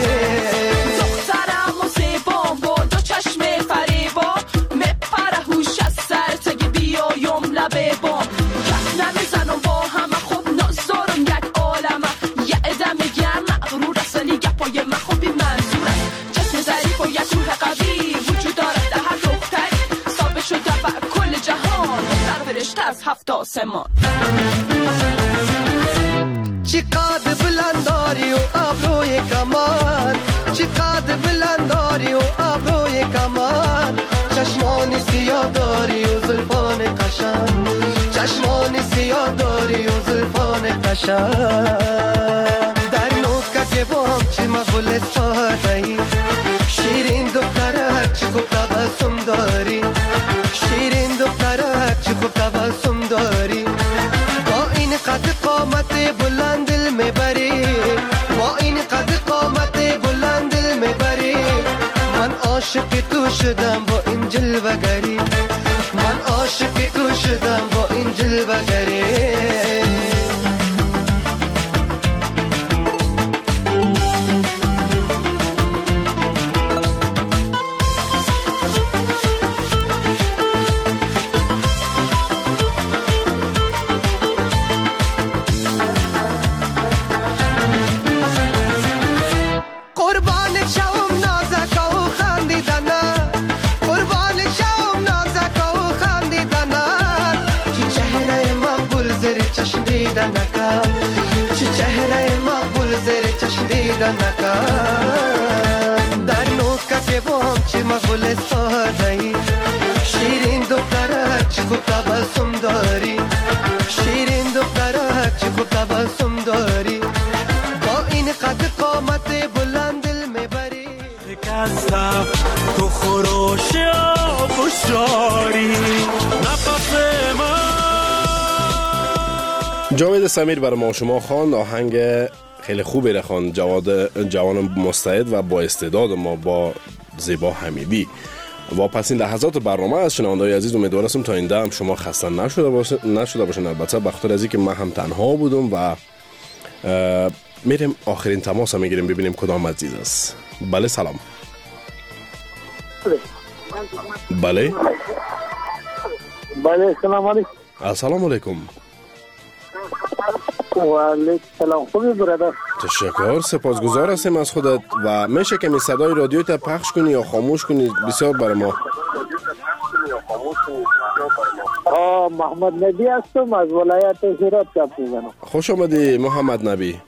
چی قد بلند داری و ابروی کمان، چی قد بلند داری و ابروی کمان، چشمان سیاه داری و زلفان قشنگ، چشمان سیاه داری و زلفان قشنگ. در نوکه بام چی مقبول استادایی، شیرین دخترک چی خوب تبسم داری، شیرین دخترک چی خوب تبسم داری، با این قد قامت بلند دل میبری، با این قد قامت بلند دل میبری. من عاشق تو شدم با این جلوه‌گری، من عاشق تو شدم با این جلوه‌گری. چه چهره مقبول زیر چشم دیدن نکن. در نوکه بام چی مقبول استادایی، شیرین دخترک چی خوب تبسم داری، شیرین دخترک چی خوب تبسم داری، با این قد قامت بلند دل میبری. کسب تو خروش آب و شاری نفس من. جاوید سمیر برای ما شما خواند، آهنگ خیلی خوبی را خواند. جوان مستعد و با استعداد ما با زیبا حمیدی. و پس این لحظات برنامه از شنونده‌های عزیز امیدوار هستم تا اینده هم شما خسته نشده باشین. البته بخاطر از اینکه من هم تنها بودم و میریم آخرین تماس هم میگیریم ببینیم کدام عزیز است. بله سلام. بله سلام علیکم. السلام علیکم. و علیکم سلام. خوبی برادر؟ تشکر، سپاسگزار هستیم از خودت. و میشه که می صدای رادیو تا پخش کنی یا خاموش کنی؟ بسیار برای ما. محمد نبی هستم از ولایت هرات گپ میزنم. خوش آمدی محمد نبی.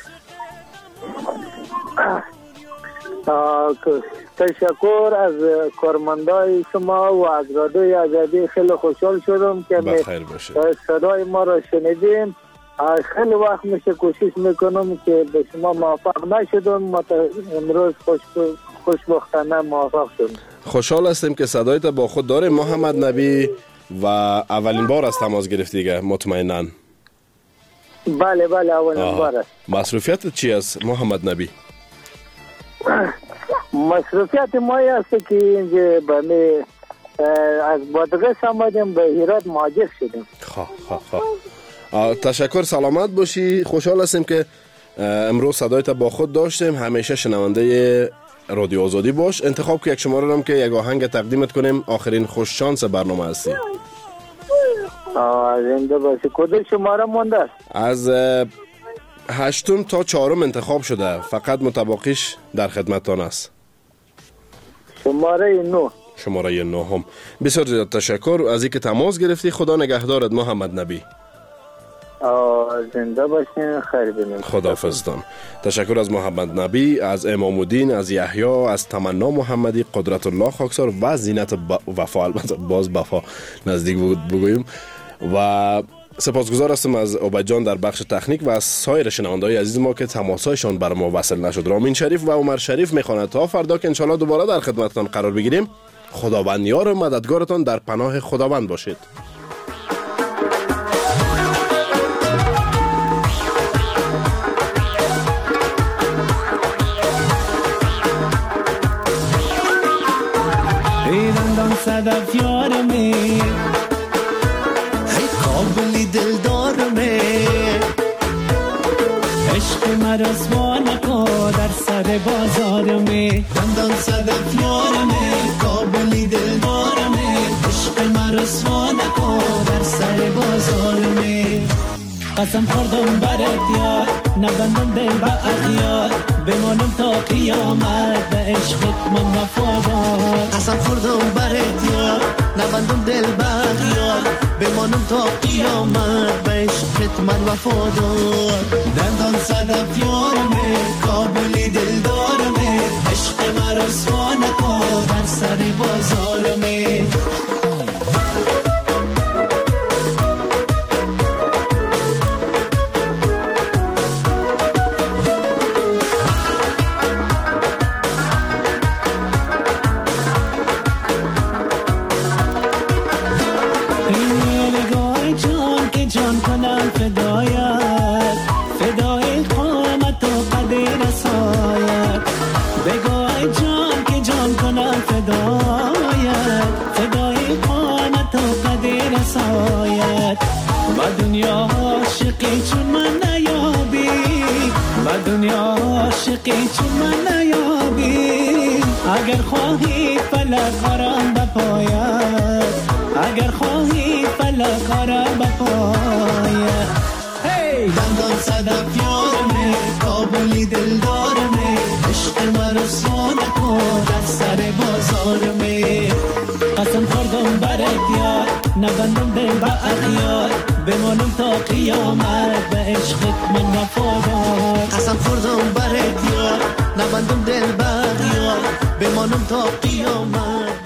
تشکر از کارمندای شما و از رادیوی آزادی. خیلی خوشحال شدم که صدای ما را شنیدیم. خیلی وقت میشه کوشش میکنم که به شما موفق نشدم، امروز خوشبختانه موفق شدم. خوشحال هستیم که صدایت با خود داره محمد نبی و اولین بار از تماس گرفتی دیگه مطمئناً. بله اولین بار است. مصروفیت چی است محمد نبی؟ مصروفیت ما است که اینجا از بادغیس آمدیم به هرات مهاجر شدیم. تشکر، سلامت باشی. خوشحال هستیم که امروز صدایت با خود داشتیم. همیشه شنونده رادیو آزادی باش. انتخاب که یک شماره هم که یک آهنگ تقدیمت کنیم. آخرین خوش شانس برنامه هستی. زنده باشی. کدوم شماره مونده است؟ از 8 تا 4 انتخاب شده، فقط متباقیش در خدمتتان است. شماره 9 هم. بسیار زیاد تشکر از اینکه تماس گرفتی. خدا نگهدارت محمد نبی. زنده باشین. خیر ببینید. خداحافظتان. تشکر از محمد نبی، از امام الدین، از یحیی، از تمنا محمدی، قدرت الله خاکسار و زینت وفا. البته باز وفا نزدیک بگوییم. و سپاسگزار هستم از عبید جان در بخش تکنیک و از سایر شنونده‌های عزیز ما که تماس‌هایشان بر ما وصل نشد. رامین شریف و عمر شریف میخواند تا فردا که انشالله دوباره در خدمتتان قرار بگیریم. خداوند یار و مددگارتان در پناه خداوند باشید. ایران صدف یارمه، ای کابلی دلدارمه، عشق مرسوا نکو در سر بازارمه. دندان صدف یارمه، کابلی دلدارمه، عشق مرسوا نکو در سر بازارمه. قسم خوردم برات یار، نبندم دل با اغیار، بمانم تا قیامت به عشقت من وفادار. قسم خوردم برات یار، نبندم دل با اغیار، بمانم تا قیامت به عشقت من وفادار. دندان صدف یارمه، کابلی دلدارمه، عشق مرسوا نکو در سر بازارمه. دنیا عاشقی چون من نیابی، و دنیا عاشقی چون من نیابی. اگر خواهی فلک آرام بپاید، اگر خواهی فلک آرام بپاید. دندان صدف یارمه، کابلی دلدارمه، عشق مرسوا نکو در سر بازارمه. قسم خوردم برات یار، نبندم دل با اغیار، بمانم تا قیامت به عشقت من وفادار. قسم خوردم برات یار، نبندم دل با اغیار، بمانم تا قیامت.